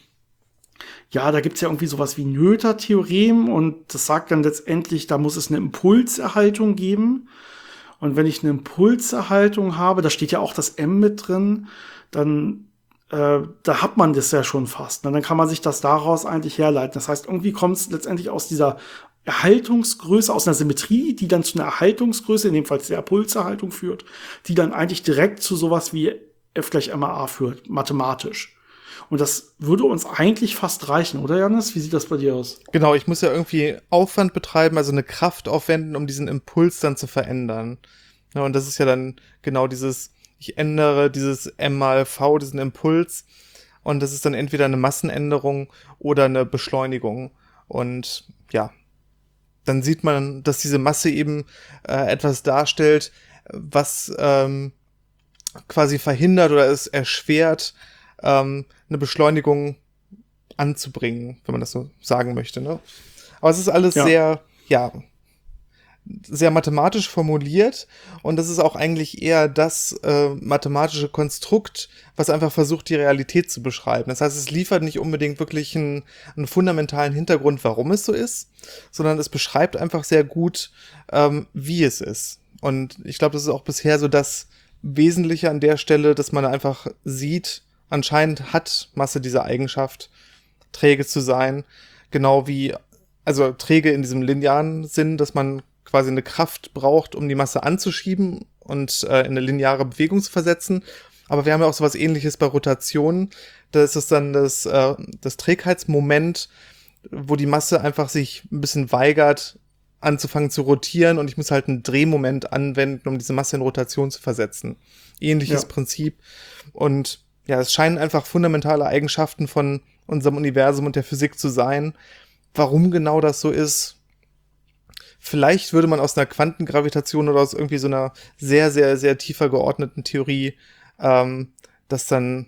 ja, da gibt's ja irgendwie sowas wie Noether-Theorem und das sagt dann letztendlich, da muss es eine Impulserhaltung geben. Und wenn ich eine Impulserhaltung habe, da steht ja auch das M mit drin, dann äh, da hat man das ja schon fast. Und dann kann man sich das daraus eigentlich herleiten. Das heißt, irgendwie kommt es letztendlich aus dieser Erhaltungsgröße, aus einer Symmetrie, die dann zu einer Erhaltungsgröße, in dem Fall der Impulserhaltung führt, die dann eigentlich direkt zu sowas wie F gleich m mal a führt, mathematisch. Und das würde uns eigentlich fast reichen, oder Jannis? Wie sieht das bei dir aus? Genau, ich muss ja irgendwie Aufwand betreiben, also eine Kraft aufwenden, um diesen Impuls dann zu verändern. Ja, und das ist ja dann genau dieses, ich ändere dieses M mal V, diesen Impuls. Und das ist dann entweder eine Massenänderung oder eine Beschleunigung. Und ja, dann sieht man, dass diese Masse eben äh, etwas darstellt, was ähm, quasi verhindert oder es erschwert, ähm, eine Beschleunigung anzubringen, wenn man das so sagen möchte. Ne? Aber es ist alles Ja. sehr, ja, sehr mathematisch formuliert und das ist auch eigentlich eher das äh, mathematische Konstrukt, was einfach versucht, die Realität zu beschreiben. Das heißt, es liefert nicht unbedingt wirklich einen, einen fundamentalen Hintergrund, warum es so ist, sondern es beschreibt einfach sehr gut, ähm, wie es ist. Und ich glaube, das ist auch bisher so das Wesentliche an der Stelle, dass man einfach sieht, anscheinend hat Masse diese Eigenschaft träge zu sein. Genau wie, also träge in diesem linearen Sinn, dass man quasi eine Kraft braucht, um die Masse anzuschieben und äh, in eine lineare Bewegung zu versetzen. Aber wir haben ja auch sowas Ähnliches bei Rotation. Da ist es dann das, äh, das Trägheitsmoment, wo die Masse einfach sich ein bisschen weigert, anzufangen zu rotieren, und ich muss halt einen Drehmoment anwenden, um diese Masse in Rotation zu versetzen. Ähnliches ja. Prinzip. Und ja, es scheinen einfach fundamentale Eigenschaften von unserem Universum und der Physik zu sein. Warum genau das so ist, vielleicht würde man aus einer Quantengravitation oder aus irgendwie so einer sehr, sehr, sehr tiefer geordneten Theorie ähm, das dann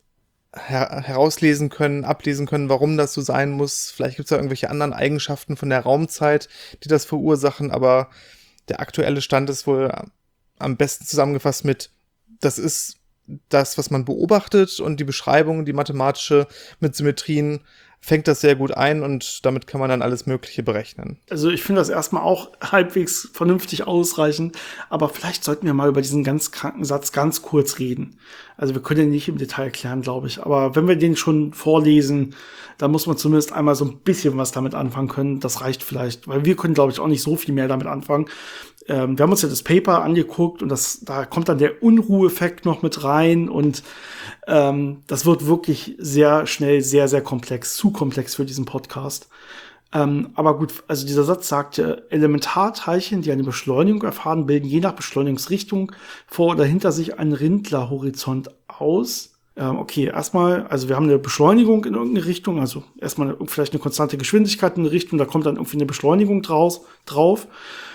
her- herauslesen können, ablesen können, warum das so sein muss. Vielleicht gibt es ja irgendwelche anderen Eigenschaften von der Raumzeit, die das verursachen, aber der aktuelle Stand ist wohl am besten zusammengefasst mit, das ist das, was man beobachtet, und die Beschreibung, die mathematische mit Symmetrien fängt das sehr gut ein, und damit kann man dann alles Mögliche berechnen. Also ich finde das erstmal auch halbwegs vernünftig ausreichend, aber vielleicht sollten wir mal über diesen ganz kranken Satz ganz kurz reden. Also wir können den nicht im Detail erklären, glaube ich, aber wenn wir den schon vorlesen, dann muss man zumindest einmal so ein bisschen was damit anfangen können. Das reicht vielleicht, weil wir können, glaube ich, auch nicht so viel mehr damit anfangen. Ähm, wir haben uns ja das Paper angeguckt, und das, da kommt dann der Unruheffekt noch mit rein, und ähm, das wird wirklich sehr schnell sehr, sehr komplex, zu komplex für diesen Podcast. Ähm, aber gut, also dieser Satz sagt ja, Elementarteilchen, die eine Beschleunigung erfahren, bilden je nach Beschleunigungsrichtung vor oder hinter sich einen Rindler-Horizont aus. Ähm, okay, erstmal, also wir haben eine Beschleunigung in irgendeine Richtung, also erstmal vielleicht eine konstante Geschwindigkeit in eine Richtung, da kommt dann irgendwie eine Beschleunigung draus, drauf.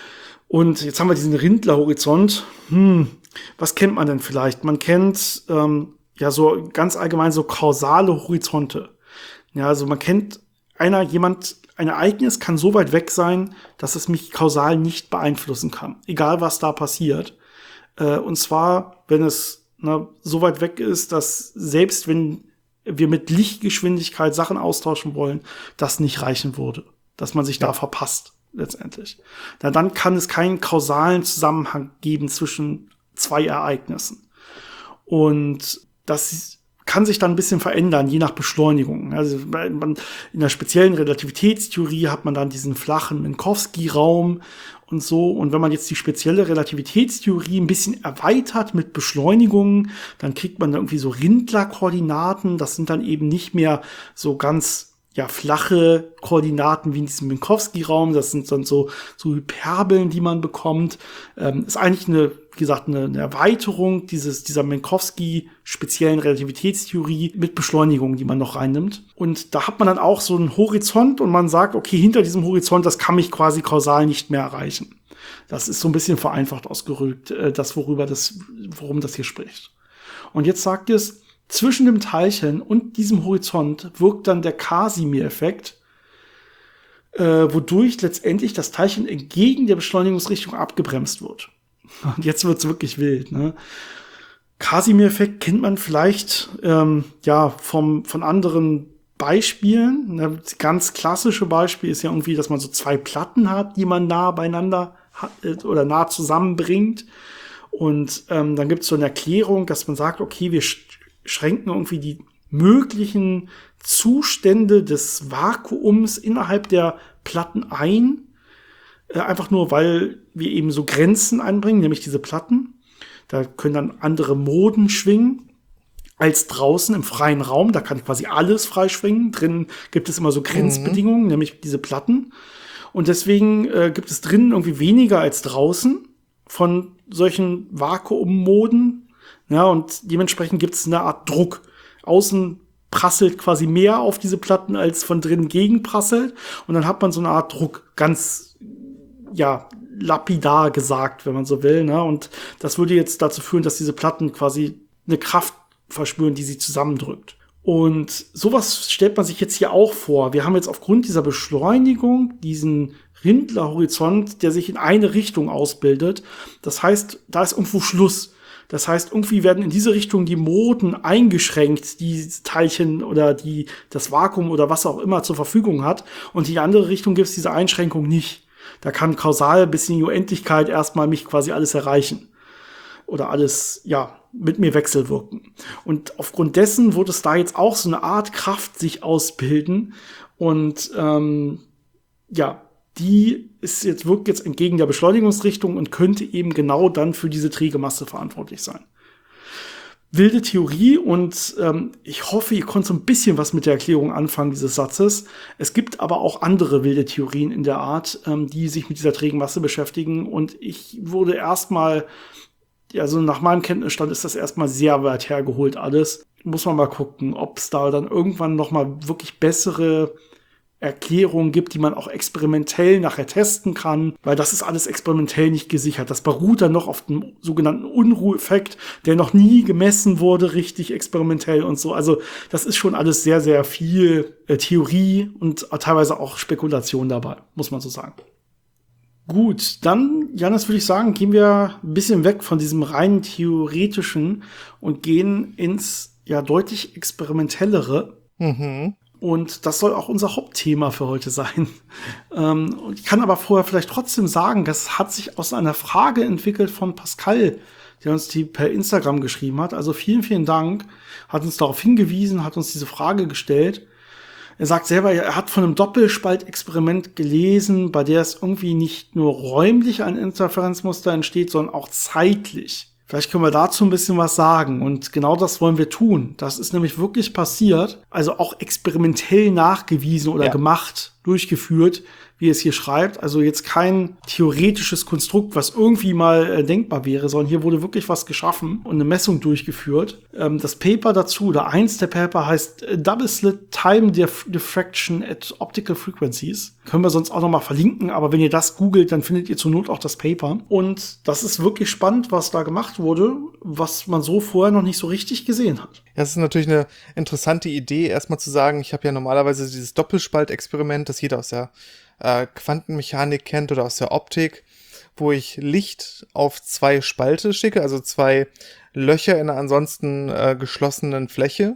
Und jetzt haben wir diesen Rindler-Horizont. Hm, was kennt man denn vielleicht? Man kennt ähm, ja so ganz allgemein so kausale Horizonte. Ja, also man kennt einer, jemand, ein Ereignis kann so weit weg sein, dass es mich kausal nicht beeinflussen kann. Egal, was da passiert. Äh, und zwar, wenn es na, so weit weg ist, dass selbst wenn wir mit Lichtgeschwindigkeit Sachen austauschen wollen, das nicht reichen würde. Dass man sich ja. da verpasst. Letztendlich. Na, dann kann es keinen kausalen Zusammenhang geben zwischen zwei Ereignissen. Und das kann sich dann ein bisschen verändern, je nach Beschleunigung. Also man, in der speziellen Relativitätstheorie hat man dann diesen flachen Minkowski-Raum und so. Und wenn man jetzt die spezielle Relativitätstheorie ein bisschen erweitert mit Beschleunigungen, dann kriegt man da irgendwie so Rindler-Koordinaten. Das sind dann eben nicht mehr so ganz ja, flache Koordinaten wie in diesem Minkowski-Raum. Das sind dann so, so Hyperbeln, die man bekommt. Ähm, ist eigentlich eine, wie gesagt, eine, eine Erweiterung dieses, dieser Minkowski-speziellen Relativitätstheorie mit Beschleunigungen, die man noch reinnimmt. Und da hat man dann auch so einen Horizont, und man sagt, okay, hinter diesem Horizont, das kann mich quasi kausal nicht mehr erreichen. Das ist so ein bisschen vereinfacht ausgerückt, äh, das, worüber das, worum das hier spricht. Und jetzt sagt es, zwischen dem Teilchen und diesem Horizont wirkt dann der Casimir-Effekt, äh, wodurch letztendlich das Teilchen entgegen der Beschleunigungsrichtung abgebremst wird. Und jetzt wird's wirklich wild, ne? Casimir-Effekt kennt man vielleicht ähm, ja vom von anderen Beispielen. Ne? Das ganz klassische Beispiel ist ja irgendwie, dass man so zwei Platten hat, die man nah beieinander hat, äh, oder nah zusammenbringt. Und ähm, dann gibt's so eine Erklärung, dass man sagt, okay, wir schränken irgendwie die möglichen Zustände des Vakuums innerhalb der Platten ein, äh, einfach nur, weil wir eben so Grenzen einbringen, nämlich diese Platten. Da können dann andere Moden schwingen als draußen im freien Raum. Da kann quasi alles frei schwingen. Drin gibt es immer so Grenzbedingungen, mhm. nämlich diese Platten. Und deswegen äh, gibt es drinnen irgendwie weniger als draußen von solchen Vakuummoden. Ja, und dementsprechend gibt es eine Art Druck. Außen prasselt quasi mehr auf diese Platten, als von drinnen gegenprasselt. Und dann hat man so eine Art Druck, ganz, ja, lapidar gesagt, wenn man so will. Ne? Und das würde jetzt dazu führen, dass diese Platten quasi eine Kraft verspüren, die sie zusammendrückt. Und sowas stellt man sich jetzt hier auch vor. Wir haben jetzt aufgrund dieser Beschleunigung diesen Rindler-Horizont, der sich in eine Richtung ausbildet. Das heißt, da ist irgendwo Schluss. Das heißt, irgendwie werden in diese Richtung die Moden eingeschränkt, die Teilchen oder die das Vakuum oder was auch immer zur Verfügung hat. Und in die andere Richtung gibt es diese Einschränkung nicht. Da kann kausal bis in die Unendlichkeit erstmal mich quasi alles erreichen. Oder alles, ja, mit mir wechselwirken. Und aufgrund dessen wird es da jetzt auch so eine Art Kraft sich ausbilden. Und ähm, ja, die ist jetzt, wirkt jetzt entgegen der Beschleunigungsrichtung und könnte eben genau dann für diese träge Masse verantwortlich sein. Wilde Theorie, und ähm, ich hoffe, ihr könnt so ein bisschen was mit der Erklärung anfangen dieses Satzes. Es gibt aber auch andere wilde Theorien in der Art, ähm, die sich mit dieser trägen Masse beschäftigen. Und ich wurde erstmal, also nach meinem Kenntnisstand ist das erstmal sehr weit hergeholt alles. Muss man mal gucken, ob es da dann irgendwann noch mal wirklich bessere Erklärungen gibt, die man auch experimentell nachher testen kann, weil das ist alles experimentell nicht gesichert. Das beruht dann noch auf dem sogenannten Unruheffekt, der noch nie gemessen wurde, richtig experimentell und so. Also das ist schon alles sehr, sehr viel äh, Theorie und teilweise auch Spekulation dabei, muss man so sagen. Gut, dann, Jannis, würde ich sagen, gehen wir ein bisschen weg von diesem rein theoretischen und gehen ins ja deutlich experimentellere. Mhm. Und das soll auch unser Hauptthema für heute sein. Ähm, und ich kann aber vorher vielleicht trotzdem sagen, das hat sich aus einer Frage entwickelt von Pascal, der uns die per Instagram geschrieben hat. Also vielen, vielen Dank. Hat uns darauf hingewiesen, hat uns diese Frage gestellt. Er sagt selber, er hat von einem Doppelspaltexperiment gelesen, bei der es irgendwie nicht nur räumlich ein Interferenzmuster entsteht, sondern auch zeitlich. Vielleicht können wir dazu ein bisschen was sagen. Und genau das wollen wir tun. Das ist nämlich wirklich passiert. Also auch experimentell nachgewiesen oder ja. gemacht, durchgeführt, wie es hier schreibt. Also jetzt kein theoretisches Konstrukt, was irgendwie mal äh, denkbar wäre, sondern hier wurde wirklich was geschaffen und eine Messung durchgeführt. Ähm, das Paper dazu, oder eins der Paper heißt äh, Double Slit Time Dif- Diffraction at Optical Frequencies. Können wir sonst auch noch mal verlinken, aber wenn ihr das googelt, dann findet ihr zur Not auch das Paper. Und das ist wirklich spannend, was da gemacht wurde, was man so vorher noch nicht so richtig gesehen hat. Ja, das ist natürlich eine interessante Idee, erstmal zu sagen, ich habe ja normalerweise dieses Doppelspaltexperiment, das jeder aus der äh, Quantenmechanik kennt oder aus der Optik, wo ich Licht auf zwei Spalte schicke, also zwei Löcher in einer ansonsten äh, geschlossenen Fläche.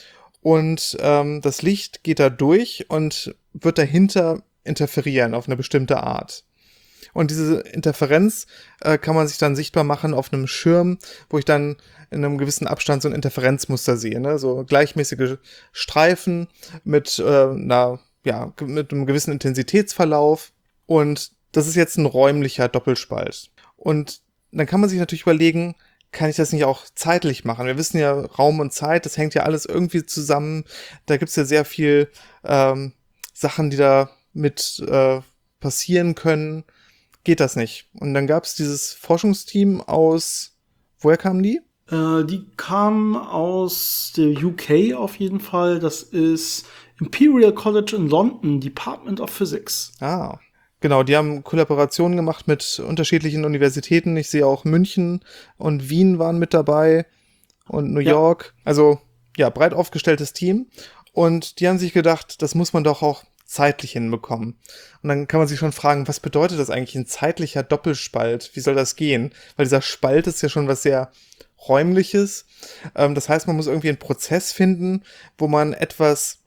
Und ähm, das Licht geht da durch und wird dahinter interferieren auf eine bestimmte Art. Und diese Interferenz äh, kann man sich dann sichtbar machen auf einem Schirm, wo ich dann in einem gewissen Abstand so ein Interferenzmuster sehe, ne? So gleichmäßige Streifen mit äh, einer, ja, mit einem gewissen Intensitätsverlauf. Und das ist jetzt ein räumlicher Doppelspalt. Und dann kann man sich natürlich überlegen, kann ich das nicht auch zeitlich machen? Wir wissen ja, Raum und Zeit, das hängt ja alles irgendwie zusammen. Da gibt's ja sehr viel ähm, Sachen, die da mit äh, passieren können. Geht das nicht? Und dann gab's dieses Forschungsteam aus, woher kamen die? Äh, die kamen aus der U K auf jeden Fall. Das ist Imperial College in London, Department of Physics. Ah, genau, die haben Kollaborationen gemacht mit unterschiedlichen Universitäten. Ich sehe auch München und Wien waren mit dabei und New York. Ja. Also, ja, breit aufgestelltes Team. Und die haben sich gedacht, das muss man doch auch zeitlich hinbekommen. Und dann kann man sich schon fragen, was bedeutet das eigentlich, ein zeitlicher Doppelspalt? Wie soll das gehen? Weil dieser Spalt ist ja schon was sehr Räumliches. Ähm, das heißt, man muss irgendwie einen Prozess finden, wo man etwas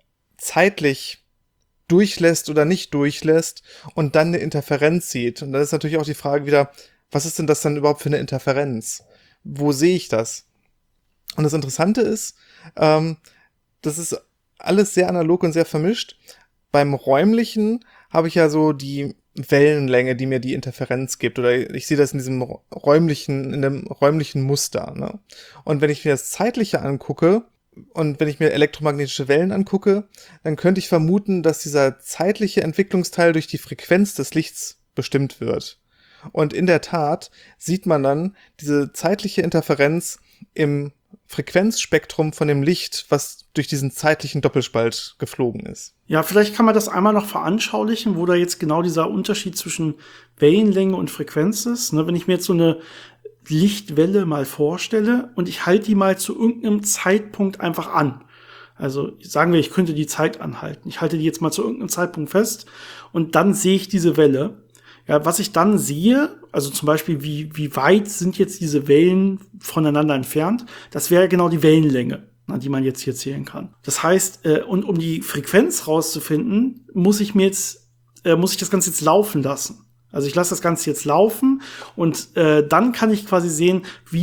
zeitlich durchlässt oder nicht durchlässt und dann eine Interferenz sieht. Und dann ist natürlich auch die Frage wieder, was ist denn das dann überhaupt für eine Interferenz? Wo sehe ich das? Und das Interessante ist, ähm, das ist alles sehr analog und sehr vermischt. Beim Räumlichen habe ich ja so die Wellenlänge, die mir die Interferenz gibt. Oder ich sehe das in diesem räumlichen, in dem räumlichen Muster. Ne? Und wenn ich mir das Zeitliche angucke und wenn ich mir elektromagnetische Wellen angucke, dann könnte ich vermuten, dass dieser zeitliche Entwicklungsteil durch die Frequenz des Lichts bestimmt wird. Und in der Tat sieht man dann diese zeitliche Interferenz im Frequenzspektrum von dem Licht, was durch diesen zeitlichen Doppelspalt geflogen ist. Ja, vielleicht kann man das einmal noch veranschaulichen, wo da jetzt genau dieser Unterschied zwischen Wellenlänge und Frequenz ist. Ne, wenn ich mir jetzt so eine Lichtwelle mal vorstelle und ich halte die mal zu irgendeinem Zeitpunkt einfach an. Also sagen wir, ich könnte die Zeit anhalten. Ich halte die jetzt mal zu irgendeinem Zeitpunkt fest und dann sehe ich diese Welle. Ja, was ich dann sehe, also zum Beispiel, wie, wie weit sind jetzt diese Wellen voneinander entfernt, das wäre genau die Wellenlänge, die man jetzt hier zählen kann. Das heißt, äh, und um die Frequenz rauszufinden, muss ich mir jetzt, äh, muss ich das Ganze jetzt laufen lassen. Also ich lasse das Ganze jetzt laufen und äh, dann kann ich quasi sehen, wie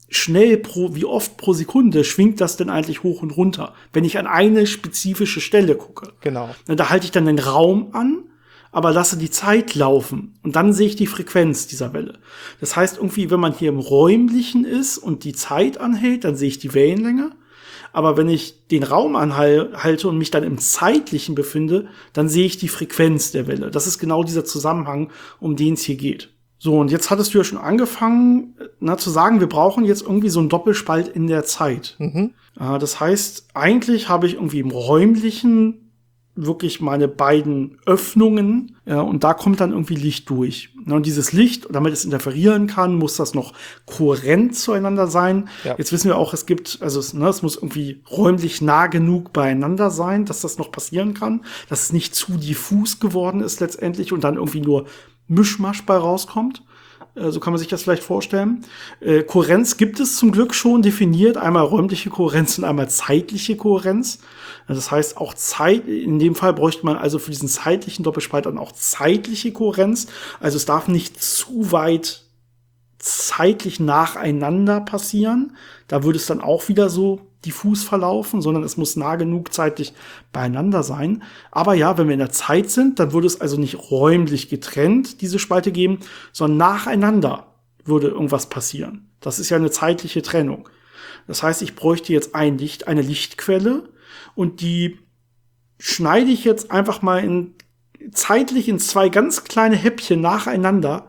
schnell pro, wie oft pro Sekunde schwingt das denn eigentlich hoch und runter, wenn ich an eine spezifische Stelle gucke. Genau. Da halte ich dann den Raum an, aber lasse die Zeit laufen und dann sehe ich die Frequenz dieser Welle. Das heißt irgendwie, wenn man hier im Räumlichen ist und die Zeit anhält, dann sehe ich die Wellenlänge. Aber wenn ich den Raum anhalte und mich dann im Zeitlichen befinde, dann sehe ich die Frequenz der Welle. Das ist genau dieser Zusammenhang, um den es hier geht. So, und jetzt hattest du ja schon angefangen, na, zu sagen, wir brauchen jetzt irgendwie so einen Doppelspalt in der Zeit. Mhm. Äh, das heißt, eigentlich habe ich irgendwie im Räumlichen wirklich meine beiden Öffnungen, ja, und da kommt dann irgendwie Licht durch. Und dieses Licht, damit es interferieren kann, muss das noch kohärent zueinander sein. Ja. Jetzt wissen wir auch, es gibt, also es, ne, es muss irgendwie räumlich nah genug beieinander sein, dass das noch passieren kann, dass es nicht zu diffus geworden ist letztendlich und dann irgendwie nur Mischmasch bei rauskommt. So kann man sich das vielleicht vorstellen. Äh, Kohärenz gibt es zum Glück schon definiert. Einmal räumliche Kohärenz und einmal zeitliche Kohärenz. Das heißt, auch Zeit, in dem Fall bräuchte man also für diesen zeitlichen Doppelspalt dann auch zeitliche Kohärenz. Also es darf nicht zu weit zeitlich nacheinander passieren. Da würde es dann auch wieder so diffus verlaufen, sondern es muss nah genug zeitlich beieinander sein. Aber ja, wenn wir in der Zeit sind, dann würde es also nicht räumlich getrennt diese Spalte geben, sondern nacheinander würde irgendwas passieren. Das ist ja eine zeitliche Trennung. Das heißt, ich bräuchte jetzt ein Licht, eine Lichtquelle und die schneide ich jetzt einfach mal in, zeitlich in zwei ganz kleine Häppchen nacheinander.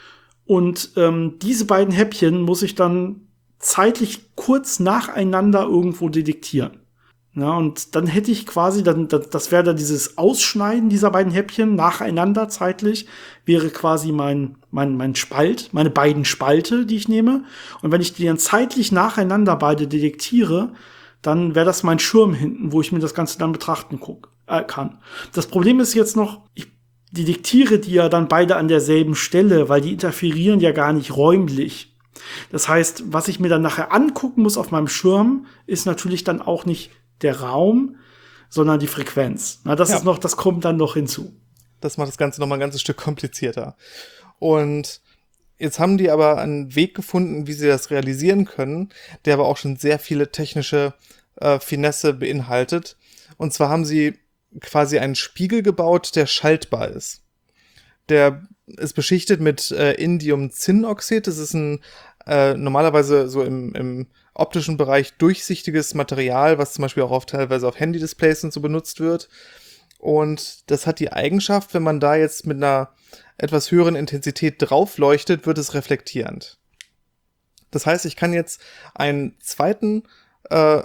Und ähm, diese beiden Häppchen muss ich dann zeitlich kurz nacheinander irgendwo detektieren. Ja, und dann hätte ich quasi, dann, das, das wäre dann dieses Ausschneiden dieser beiden Häppchen nacheinander zeitlich, wäre quasi mein, mein, mein Spalt, meine beiden Spalte, die ich nehme. Und wenn ich die dann zeitlich nacheinander beide detektiere, dann wäre das mein Schirm hinten, wo ich mir das Ganze dann betrachten guck, äh, kann. Das Problem ist jetzt noch, ich detektiere die ja dann beide an derselben Stelle, weil die interferieren ja gar nicht räumlich. Das heißt, was ich mir dann nachher angucken muss auf meinem Schirm, ist natürlich dann auch nicht der Raum, sondern die Frequenz. Na, das ja. ist noch, das kommt dann noch hinzu. Das macht das Ganze noch mal ein ganzes Stück komplizierter. Und jetzt haben die aber einen Weg gefunden, wie sie das realisieren können, der aber auch schon sehr viele technische äh, Finesse beinhaltet. Und zwar haben sie quasi einen Spiegel gebaut, der schaltbar ist. Der ist beschichtet mit äh, Indiumzinnoxid. Das ist ein äh, normalerweise so im, im optischen Bereich durchsichtiges Material, was zum Beispiel auch auf, teilweise auf Handy-Displays und so benutzt wird. Und das hat die Eigenschaft, wenn man da jetzt mit einer etwas höheren Intensität drauf leuchtet, wird es reflektierend. Das heißt, ich kann jetzt einen zweiten äh,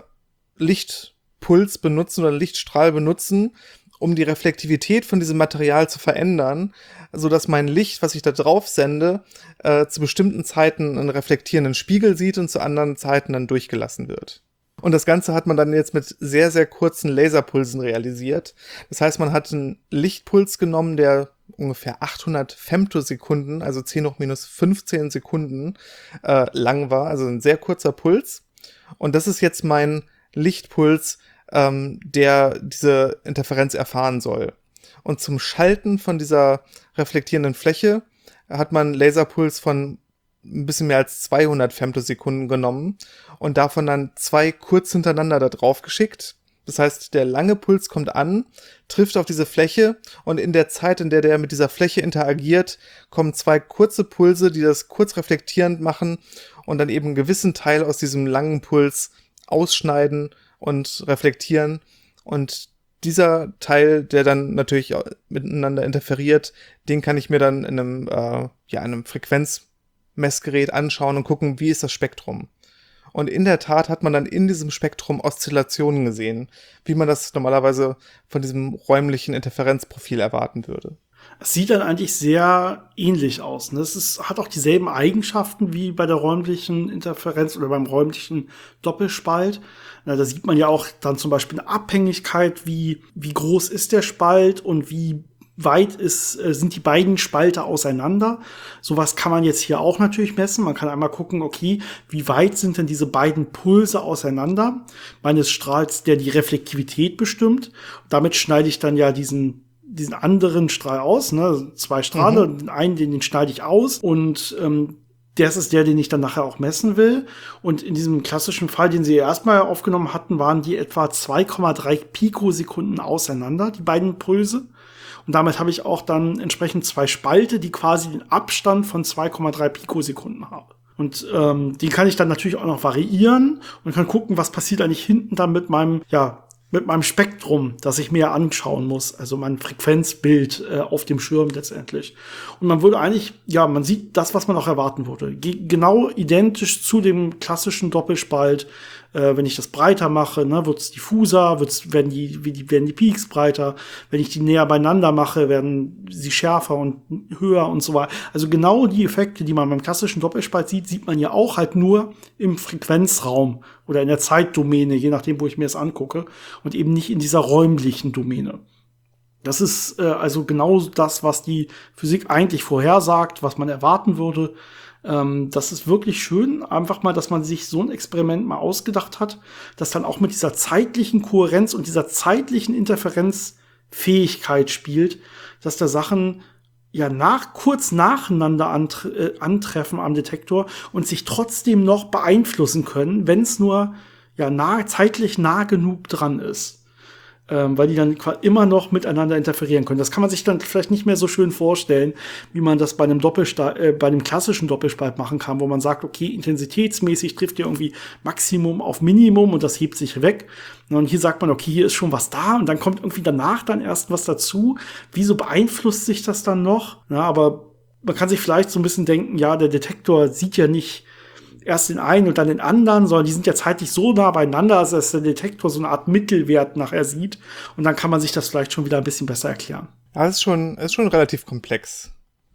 Lichtpuls benutzen oder Lichtstrahl benutzen, um die Reflektivität von diesem Material zu verändern, so dass mein Licht, was ich da drauf sende, äh, zu bestimmten Zeiten einen reflektierenden Spiegel sieht und zu anderen Zeiten dann durchgelassen wird. Und das Ganze hat man dann jetzt mit sehr, sehr kurzen Laserpulsen realisiert. Das heißt, man hat einen Lichtpuls genommen, der ungefähr achthundert Femtosekunden, also zehn hoch minus fünfzehn Sekunden äh, lang war, also ein sehr kurzer Puls. Und das ist jetzt mein Lichtpuls, ähm, der diese Interferenz erfahren soll. Und zum Schalten von dieser reflektierenden Fläche hat man einen Laserpuls von ein bisschen mehr als zweihundert Femtosekunden genommen und davon dann zwei kurz hintereinander da drauf geschickt. Das heißt, der lange Puls kommt an, trifft auf diese Fläche und in der Zeit, in der der mit dieser Fläche interagiert, kommen zwei kurze Pulse, die das kurz reflektierend machen und dann eben einen gewissen Teil aus diesem langen Puls ausschneiden und reflektieren. Und dieser Teil, der dann natürlich miteinander interferiert, den kann ich mir dann in einem, äh, ja, einem Frequenzmessgerät anschauen und gucken, wie ist das Spektrum. Und in der Tat hat man dann in diesem Spektrum Oszillationen gesehen, wie man das normalerweise von diesem räumlichen Interferenzprofil erwarten würde. Es sieht dann eigentlich sehr ähnlich aus. Ne? Es ist, hat auch dieselben Eigenschaften wie bei der räumlichen Interferenz oder beim räumlichen Doppelspalt. Na, da sieht man ja auch dann zum Beispiel eine Abhängigkeit, wie, wie groß ist der Spalt und wie weit ist, äh, sind die beiden Spalte auseinander. Sowas kann man jetzt hier auch natürlich messen. Man kann einmal gucken, okay, wie weit sind denn diese beiden Pulse auseinander meines Strahls, der die Reflektivität bestimmt. Damit schneide ich dann ja diesen diesen anderen Strahl aus, ne, zwei Strahle, mhm. einen, den, den schneide ich aus und ähm, das ist der, den ich dann nachher auch messen will. Und in diesem klassischen Fall, den sie erstmal aufgenommen hatten, waren die etwa zwei Komma drei Pikosekunden auseinander, die beiden Pulse. Und damit habe ich auch dann entsprechend zwei Spalte, die quasi den Abstand von zwei Komma drei Pikosekunden haben. Und ähm, die kann ich dann natürlich auch noch variieren und kann gucken, was passiert eigentlich hinten dann mit meinem, ja, mit meinem Spektrum, das ich mir anschauen muss, also mein Frequenzbild äh, auf dem Schirm letztendlich. Und man würde eigentlich, ja, man sieht das, was man auch erwarten würde. Ge- genau identisch zu dem klassischen Doppelspalt. Äh, wenn ich das breiter mache, ne, wird es diffuser, wird's, werden die, wie die, werden die Peaks breiter. Wenn ich die näher beieinander mache, werden sie schärfer und höher und so weiter. Also genau die Effekte, die man beim klassischen Doppelspalt sieht, sieht man ja auch halt nur im Frequenzraum oder in der Zeitdomäne, je nachdem, wo ich mir das angucke, und eben nicht in dieser räumlichen Domäne. Das ist äh, also genau das, was die Physik eigentlich vorhersagt, was man erwarten würde. Ähm, das ist wirklich schön, einfach mal, dass man sich so ein Experiment mal ausgedacht hat, das dann auch mit dieser zeitlichen Kohärenz und dieser zeitlichen Interferenzfähigkeit spielt, dass da Sachen ja nach kurz nacheinander antre- äh, antreffen am Detektor und sich trotzdem noch beeinflussen können, wenn es nur ja nah, zeitlich nah genug dran ist. Ähm, weil die dann immer noch miteinander interferieren können. Das kann man sich dann vielleicht nicht mehr so schön vorstellen, wie man das bei einem Doppelspalt, äh, bei einem klassischen Doppelspalt machen kann, wo man sagt, okay, intensitätsmäßig trifft ihr irgendwie Maximum auf Minimum und das hebt sich weg. Und hier sagt man, okay, hier ist schon was da und dann kommt irgendwie danach dann erst was dazu. Wieso beeinflusst sich das dann noch? Na, aber man kann sich vielleicht so ein bisschen denken, ja, der Detektor sieht ja nicht erst den einen und dann den anderen, sondern die sind ja zeitlich so nah beieinander, dass der Detektor so eine Art Mittelwert nachher sieht. Und dann kann man sich das vielleicht schon wieder ein bisschen besser erklären. Ja, es ist schon, ist schon relativ komplex.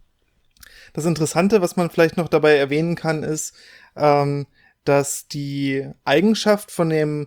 Das Interessante, was man vielleicht noch dabei erwähnen kann, ist, ähm, dass die Eigenschaft von dem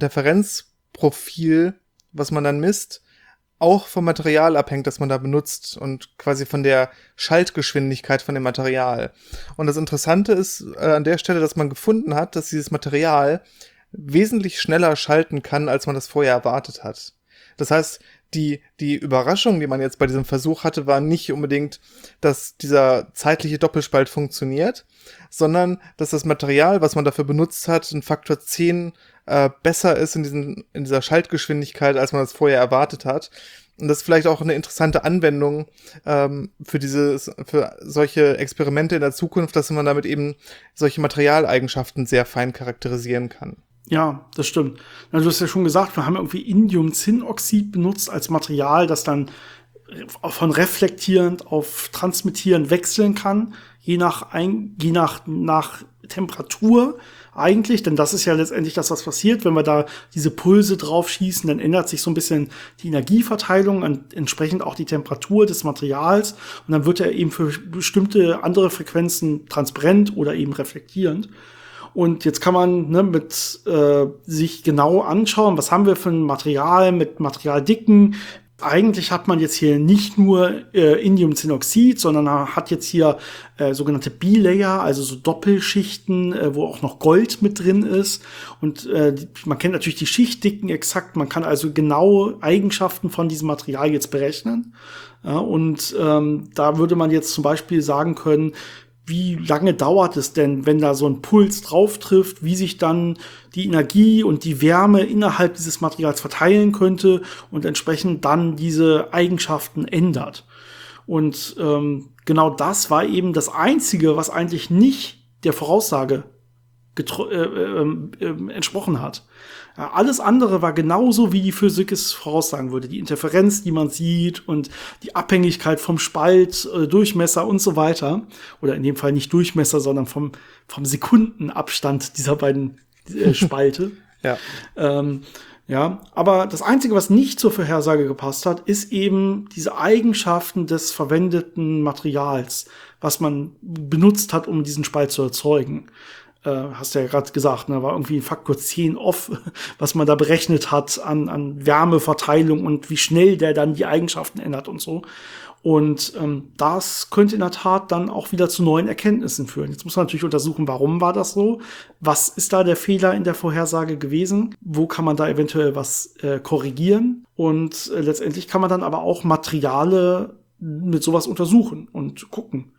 Interferenzprofil, was man dann misst, auch vom Material abhängt, das man da benutzt und quasi von der Schaltgeschwindigkeit von dem Material. Und das Interessante ist äh, an der Stelle, dass man gefunden hat, dass dieses Material wesentlich schneller schalten kann, als man das vorher erwartet hat. Das heißt, die, die Überraschung, die man jetzt bei diesem Versuch hatte, war nicht unbedingt, dass dieser zeitliche Doppelspalt funktioniert, sondern dass das Material, was man dafür benutzt hat, ein Faktor zehn äh, besser ist in, diesen, in dieser Schaltgeschwindigkeit, als man das vorher erwartet hat. Und das ist vielleicht auch eine interessante Anwendung ähm, für dieses, für solche Experimente in der Zukunft, dass man damit eben solche Materialeigenschaften sehr fein charakterisieren kann. Ja, das stimmt. Na, du hast ja schon gesagt, wir haben irgendwie Indiumzinnoxid benutzt als Material, das dann von reflektierend auf transmittierend wechseln kann, je nach, ein, je nach, nach Temperatur eigentlich, denn das ist ja letztendlich das, was passiert, wenn wir da diese Pulse drauf schießen, dann ändert sich so ein bisschen die Energieverteilung und entsprechend auch die Temperatur des Materials und dann wird er eben für bestimmte andere Frequenzen transparent oder eben reflektierend. Und jetzt kann man ne, mit äh, sich genau anschauen, was haben wir für ein Material mit Materialdicken. Eigentlich hat man jetzt hier nicht nur äh, Indiumzinnoxid, sondern hat jetzt hier äh, sogenannte Bilayer, also so Doppelschichten, äh, wo auch noch Gold mit drin ist. Und äh, man kennt natürlich die Schichtdicken exakt. Man kann also genau Eigenschaften von diesem Material jetzt berechnen. Ja, und ähm, da würde man jetzt zum Beispiel sagen können, wie lange dauert es denn, wenn da so ein Puls drauf trifft, wie sich dann die Energie und die Wärme innerhalb dieses Materials verteilen könnte und entsprechend dann diese Eigenschaften ändert. Und ähm, genau das war eben das Einzige, was eigentlich nicht der Voraussage getro- äh, äh, äh, entsprochen hat. Ja, alles andere war genauso, wie die Physik es voraussagen würde. Die Interferenz, die man sieht und die Abhängigkeit vom Spalt, äh, Durchmesser und so weiter. Oder in dem Fall nicht Durchmesser, sondern vom, vom Sekundenabstand dieser beiden äh, Spalte. Ja. Ähm, ja, aber das Einzige, was nicht zur Vorhersage gepasst hat, ist eben diese Eigenschaften des verwendeten Materials, was man benutzt hat, um diesen Spalt zu erzeugen. Hast du ja gerade gesagt, ne, war irgendwie ein Faktor zehn off, was man da berechnet hat an, an Wärmeverteilung und wie schnell der dann die Eigenschaften ändert und so. Und ähm, das könnte in der Tat dann auch wieder zu neuen Erkenntnissen führen. Jetzt muss man natürlich untersuchen, warum war das so? Was ist da der Fehler in der Vorhersage gewesen? Wo kann man da eventuell was äh, korrigieren? Und äh, letztendlich kann man dann aber auch Materiale mit sowas untersuchen und gucken.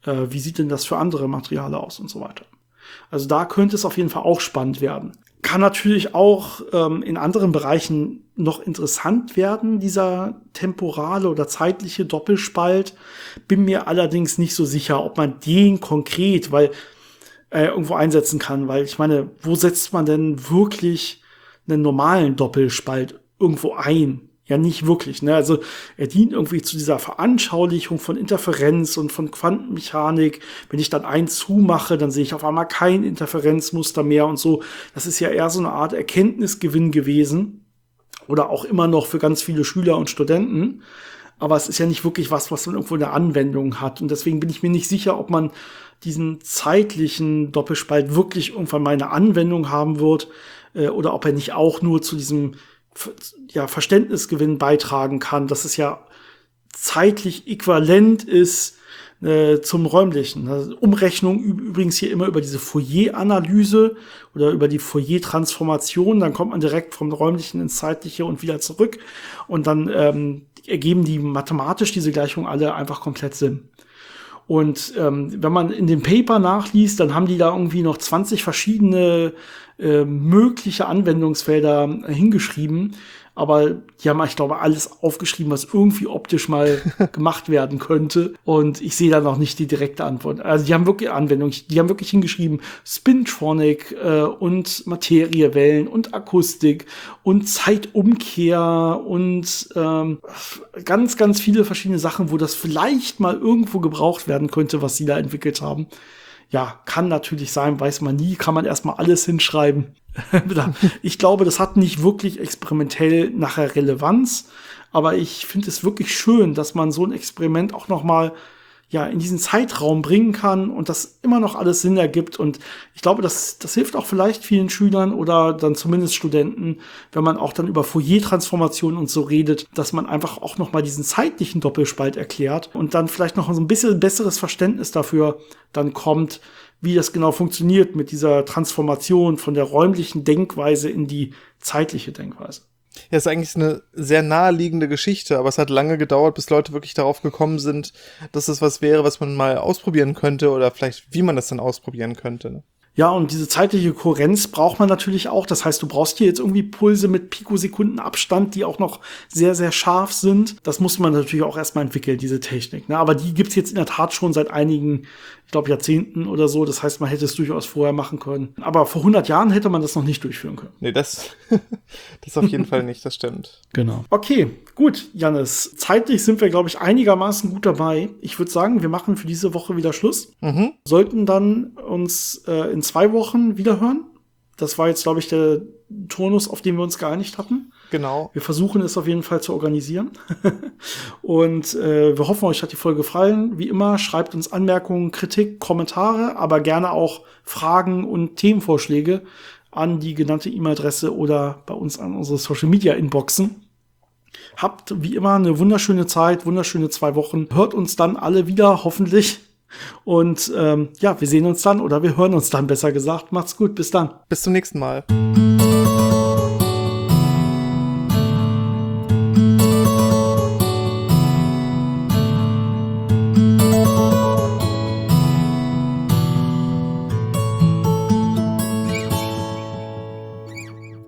Äh, wie sieht denn das für andere Materialien aus und so weiter. Also da könnte es auf jeden Fall auch spannend werden. Kann natürlich auch ähm, in anderen Bereichen noch interessant werden, dieser temporale oder zeitliche Doppelspalt. Bin mir allerdings nicht so sicher, ob man den konkret weil äh, irgendwo einsetzen kann. Weil ich meine, wo setzt man denn wirklich einen normalen Doppelspalt irgendwo ein? Ja, nicht wirklich. Ne? Also er dient irgendwie zu dieser Veranschaulichung von Interferenz und von Quantenmechanik. Wenn ich dann eins zumache, dann sehe ich auf einmal kein Interferenzmuster mehr und so. Das ist ja eher so eine Art Erkenntnisgewinn gewesen. Oder auch immer noch für ganz viele Schüler und Studenten. Aber es ist ja nicht wirklich was, was man irgendwo in der Anwendung hat. Und deswegen bin ich mir nicht sicher, ob man diesen zeitlichen Doppelspalt wirklich irgendwann mal eine Anwendung haben wird. Äh, oder ob er nicht auch nur zu diesem ja, Verständnisgewinn beitragen kann, dass es ja zeitlich äquivalent ist äh, zum räumlichen. Also Umrechnung übrigens hier immer über diese Fourier-Analyse oder über die Fourier-Transformation, dann kommt man direkt vom räumlichen ins zeitliche und wieder zurück und dann ähm, ergeben die mathematisch diese Gleichungen alle einfach komplett Sinn. Und ähm, wenn man in dem Paper nachliest, dann haben die da irgendwie noch zwanzig verschiedene äh, mögliche Anwendungsfelder äh, hingeschrieben. Aber die haben, ich glaube, alles aufgeschrieben, was irgendwie optisch mal gemacht werden könnte. Und ich sehe da noch nicht die direkte Antwort. Also die haben wirklich Anwendung. Die haben wirklich hingeschrieben Spintronic äh, und Materiewellen und Akustik und Zeitumkehr und ähm, ganz, ganz viele verschiedene Sachen, wo das vielleicht mal irgendwo gebraucht werden könnte, was sie da entwickelt haben. Ja, kann natürlich sein, weiß man nie, kann man erstmal alles hinschreiben. Ich glaube, das hat nicht wirklich experimentell nachher Relevanz, aber ich finde es wirklich schön, dass man so ein Experiment auch noch mal ja in diesen Zeitraum bringen kann und das immer noch alles Sinn ergibt. Und ich glaube, das, das hilft auch vielleicht vielen Schülern oder dann zumindest Studenten, wenn man auch dann über Fourier-Transformationen und so redet, dass man einfach auch noch mal diesen zeitlichen Doppelspalt erklärt und dann vielleicht noch so ein bisschen besseres Verständnis dafür dann kommt, wie das genau funktioniert mit dieser Transformation von der räumlichen Denkweise in die zeitliche Denkweise. Ja, ist eigentlich eine sehr naheliegende Geschichte, aber es hat lange gedauert, bis Leute wirklich darauf gekommen sind, dass es was wäre, was man mal ausprobieren könnte oder vielleicht, wie man das dann ausprobieren könnte. Ne? Ja, und diese zeitliche Kohärenz braucht man natürlich auch. Das heißt, du brauchst hier jetzt irgendwie Pulse mit Pikosekunden Abstand, die auch noch sehr, sehr scharf sind. Das muss man natürlich auch erstmal entwickeln, diese Technik. Ne? Aber die gibt's jetzt in der Tat schon seit einigen, ich glaube, Jahrzehnten oder so. Das heißt, man hätte es durchaus vorher machen können. Aber vor hundert Jahren hätte man das noch nicht durchführen können. Nee, das, das auf jeden Fall nicht, das stimmt. Genau. Okay, gut, Jannis. Zeitlich sind wir, glaube ich, einigermaßen gut dabei. Ich würde sagen, wir machen für diese Woche wieder Schluss. Mhm. Sollten dann uns äh, in zwei Wochen wieder hören. Das war jetzt, glaube ich, der Turnus, auf den wir uns geeinigt hatten. Genau. Wir versuchen es auf jeden Fall zu organisieren. Und äh, wir hoffen, euch hat die Folge gefallen. Wie immer, schreibt uns Anmerkungen, Kritik, Kommentare, aber gerne auch Fragen und Themenvorschläge an die genannte E-Mail-Adresse oder bei uns an unsere Social-Media-Inboxen. Habt wie immer eine wunderschöne Zeit, wunderschöne zwei Wochen. Hört uns dann alle wieder, hoffentlich. Und ähm, ja, wir sehen uns dann oder wir hören uns dann, besser gesagt. Macht's gut, bis dann. Bis zum nächsten Mal.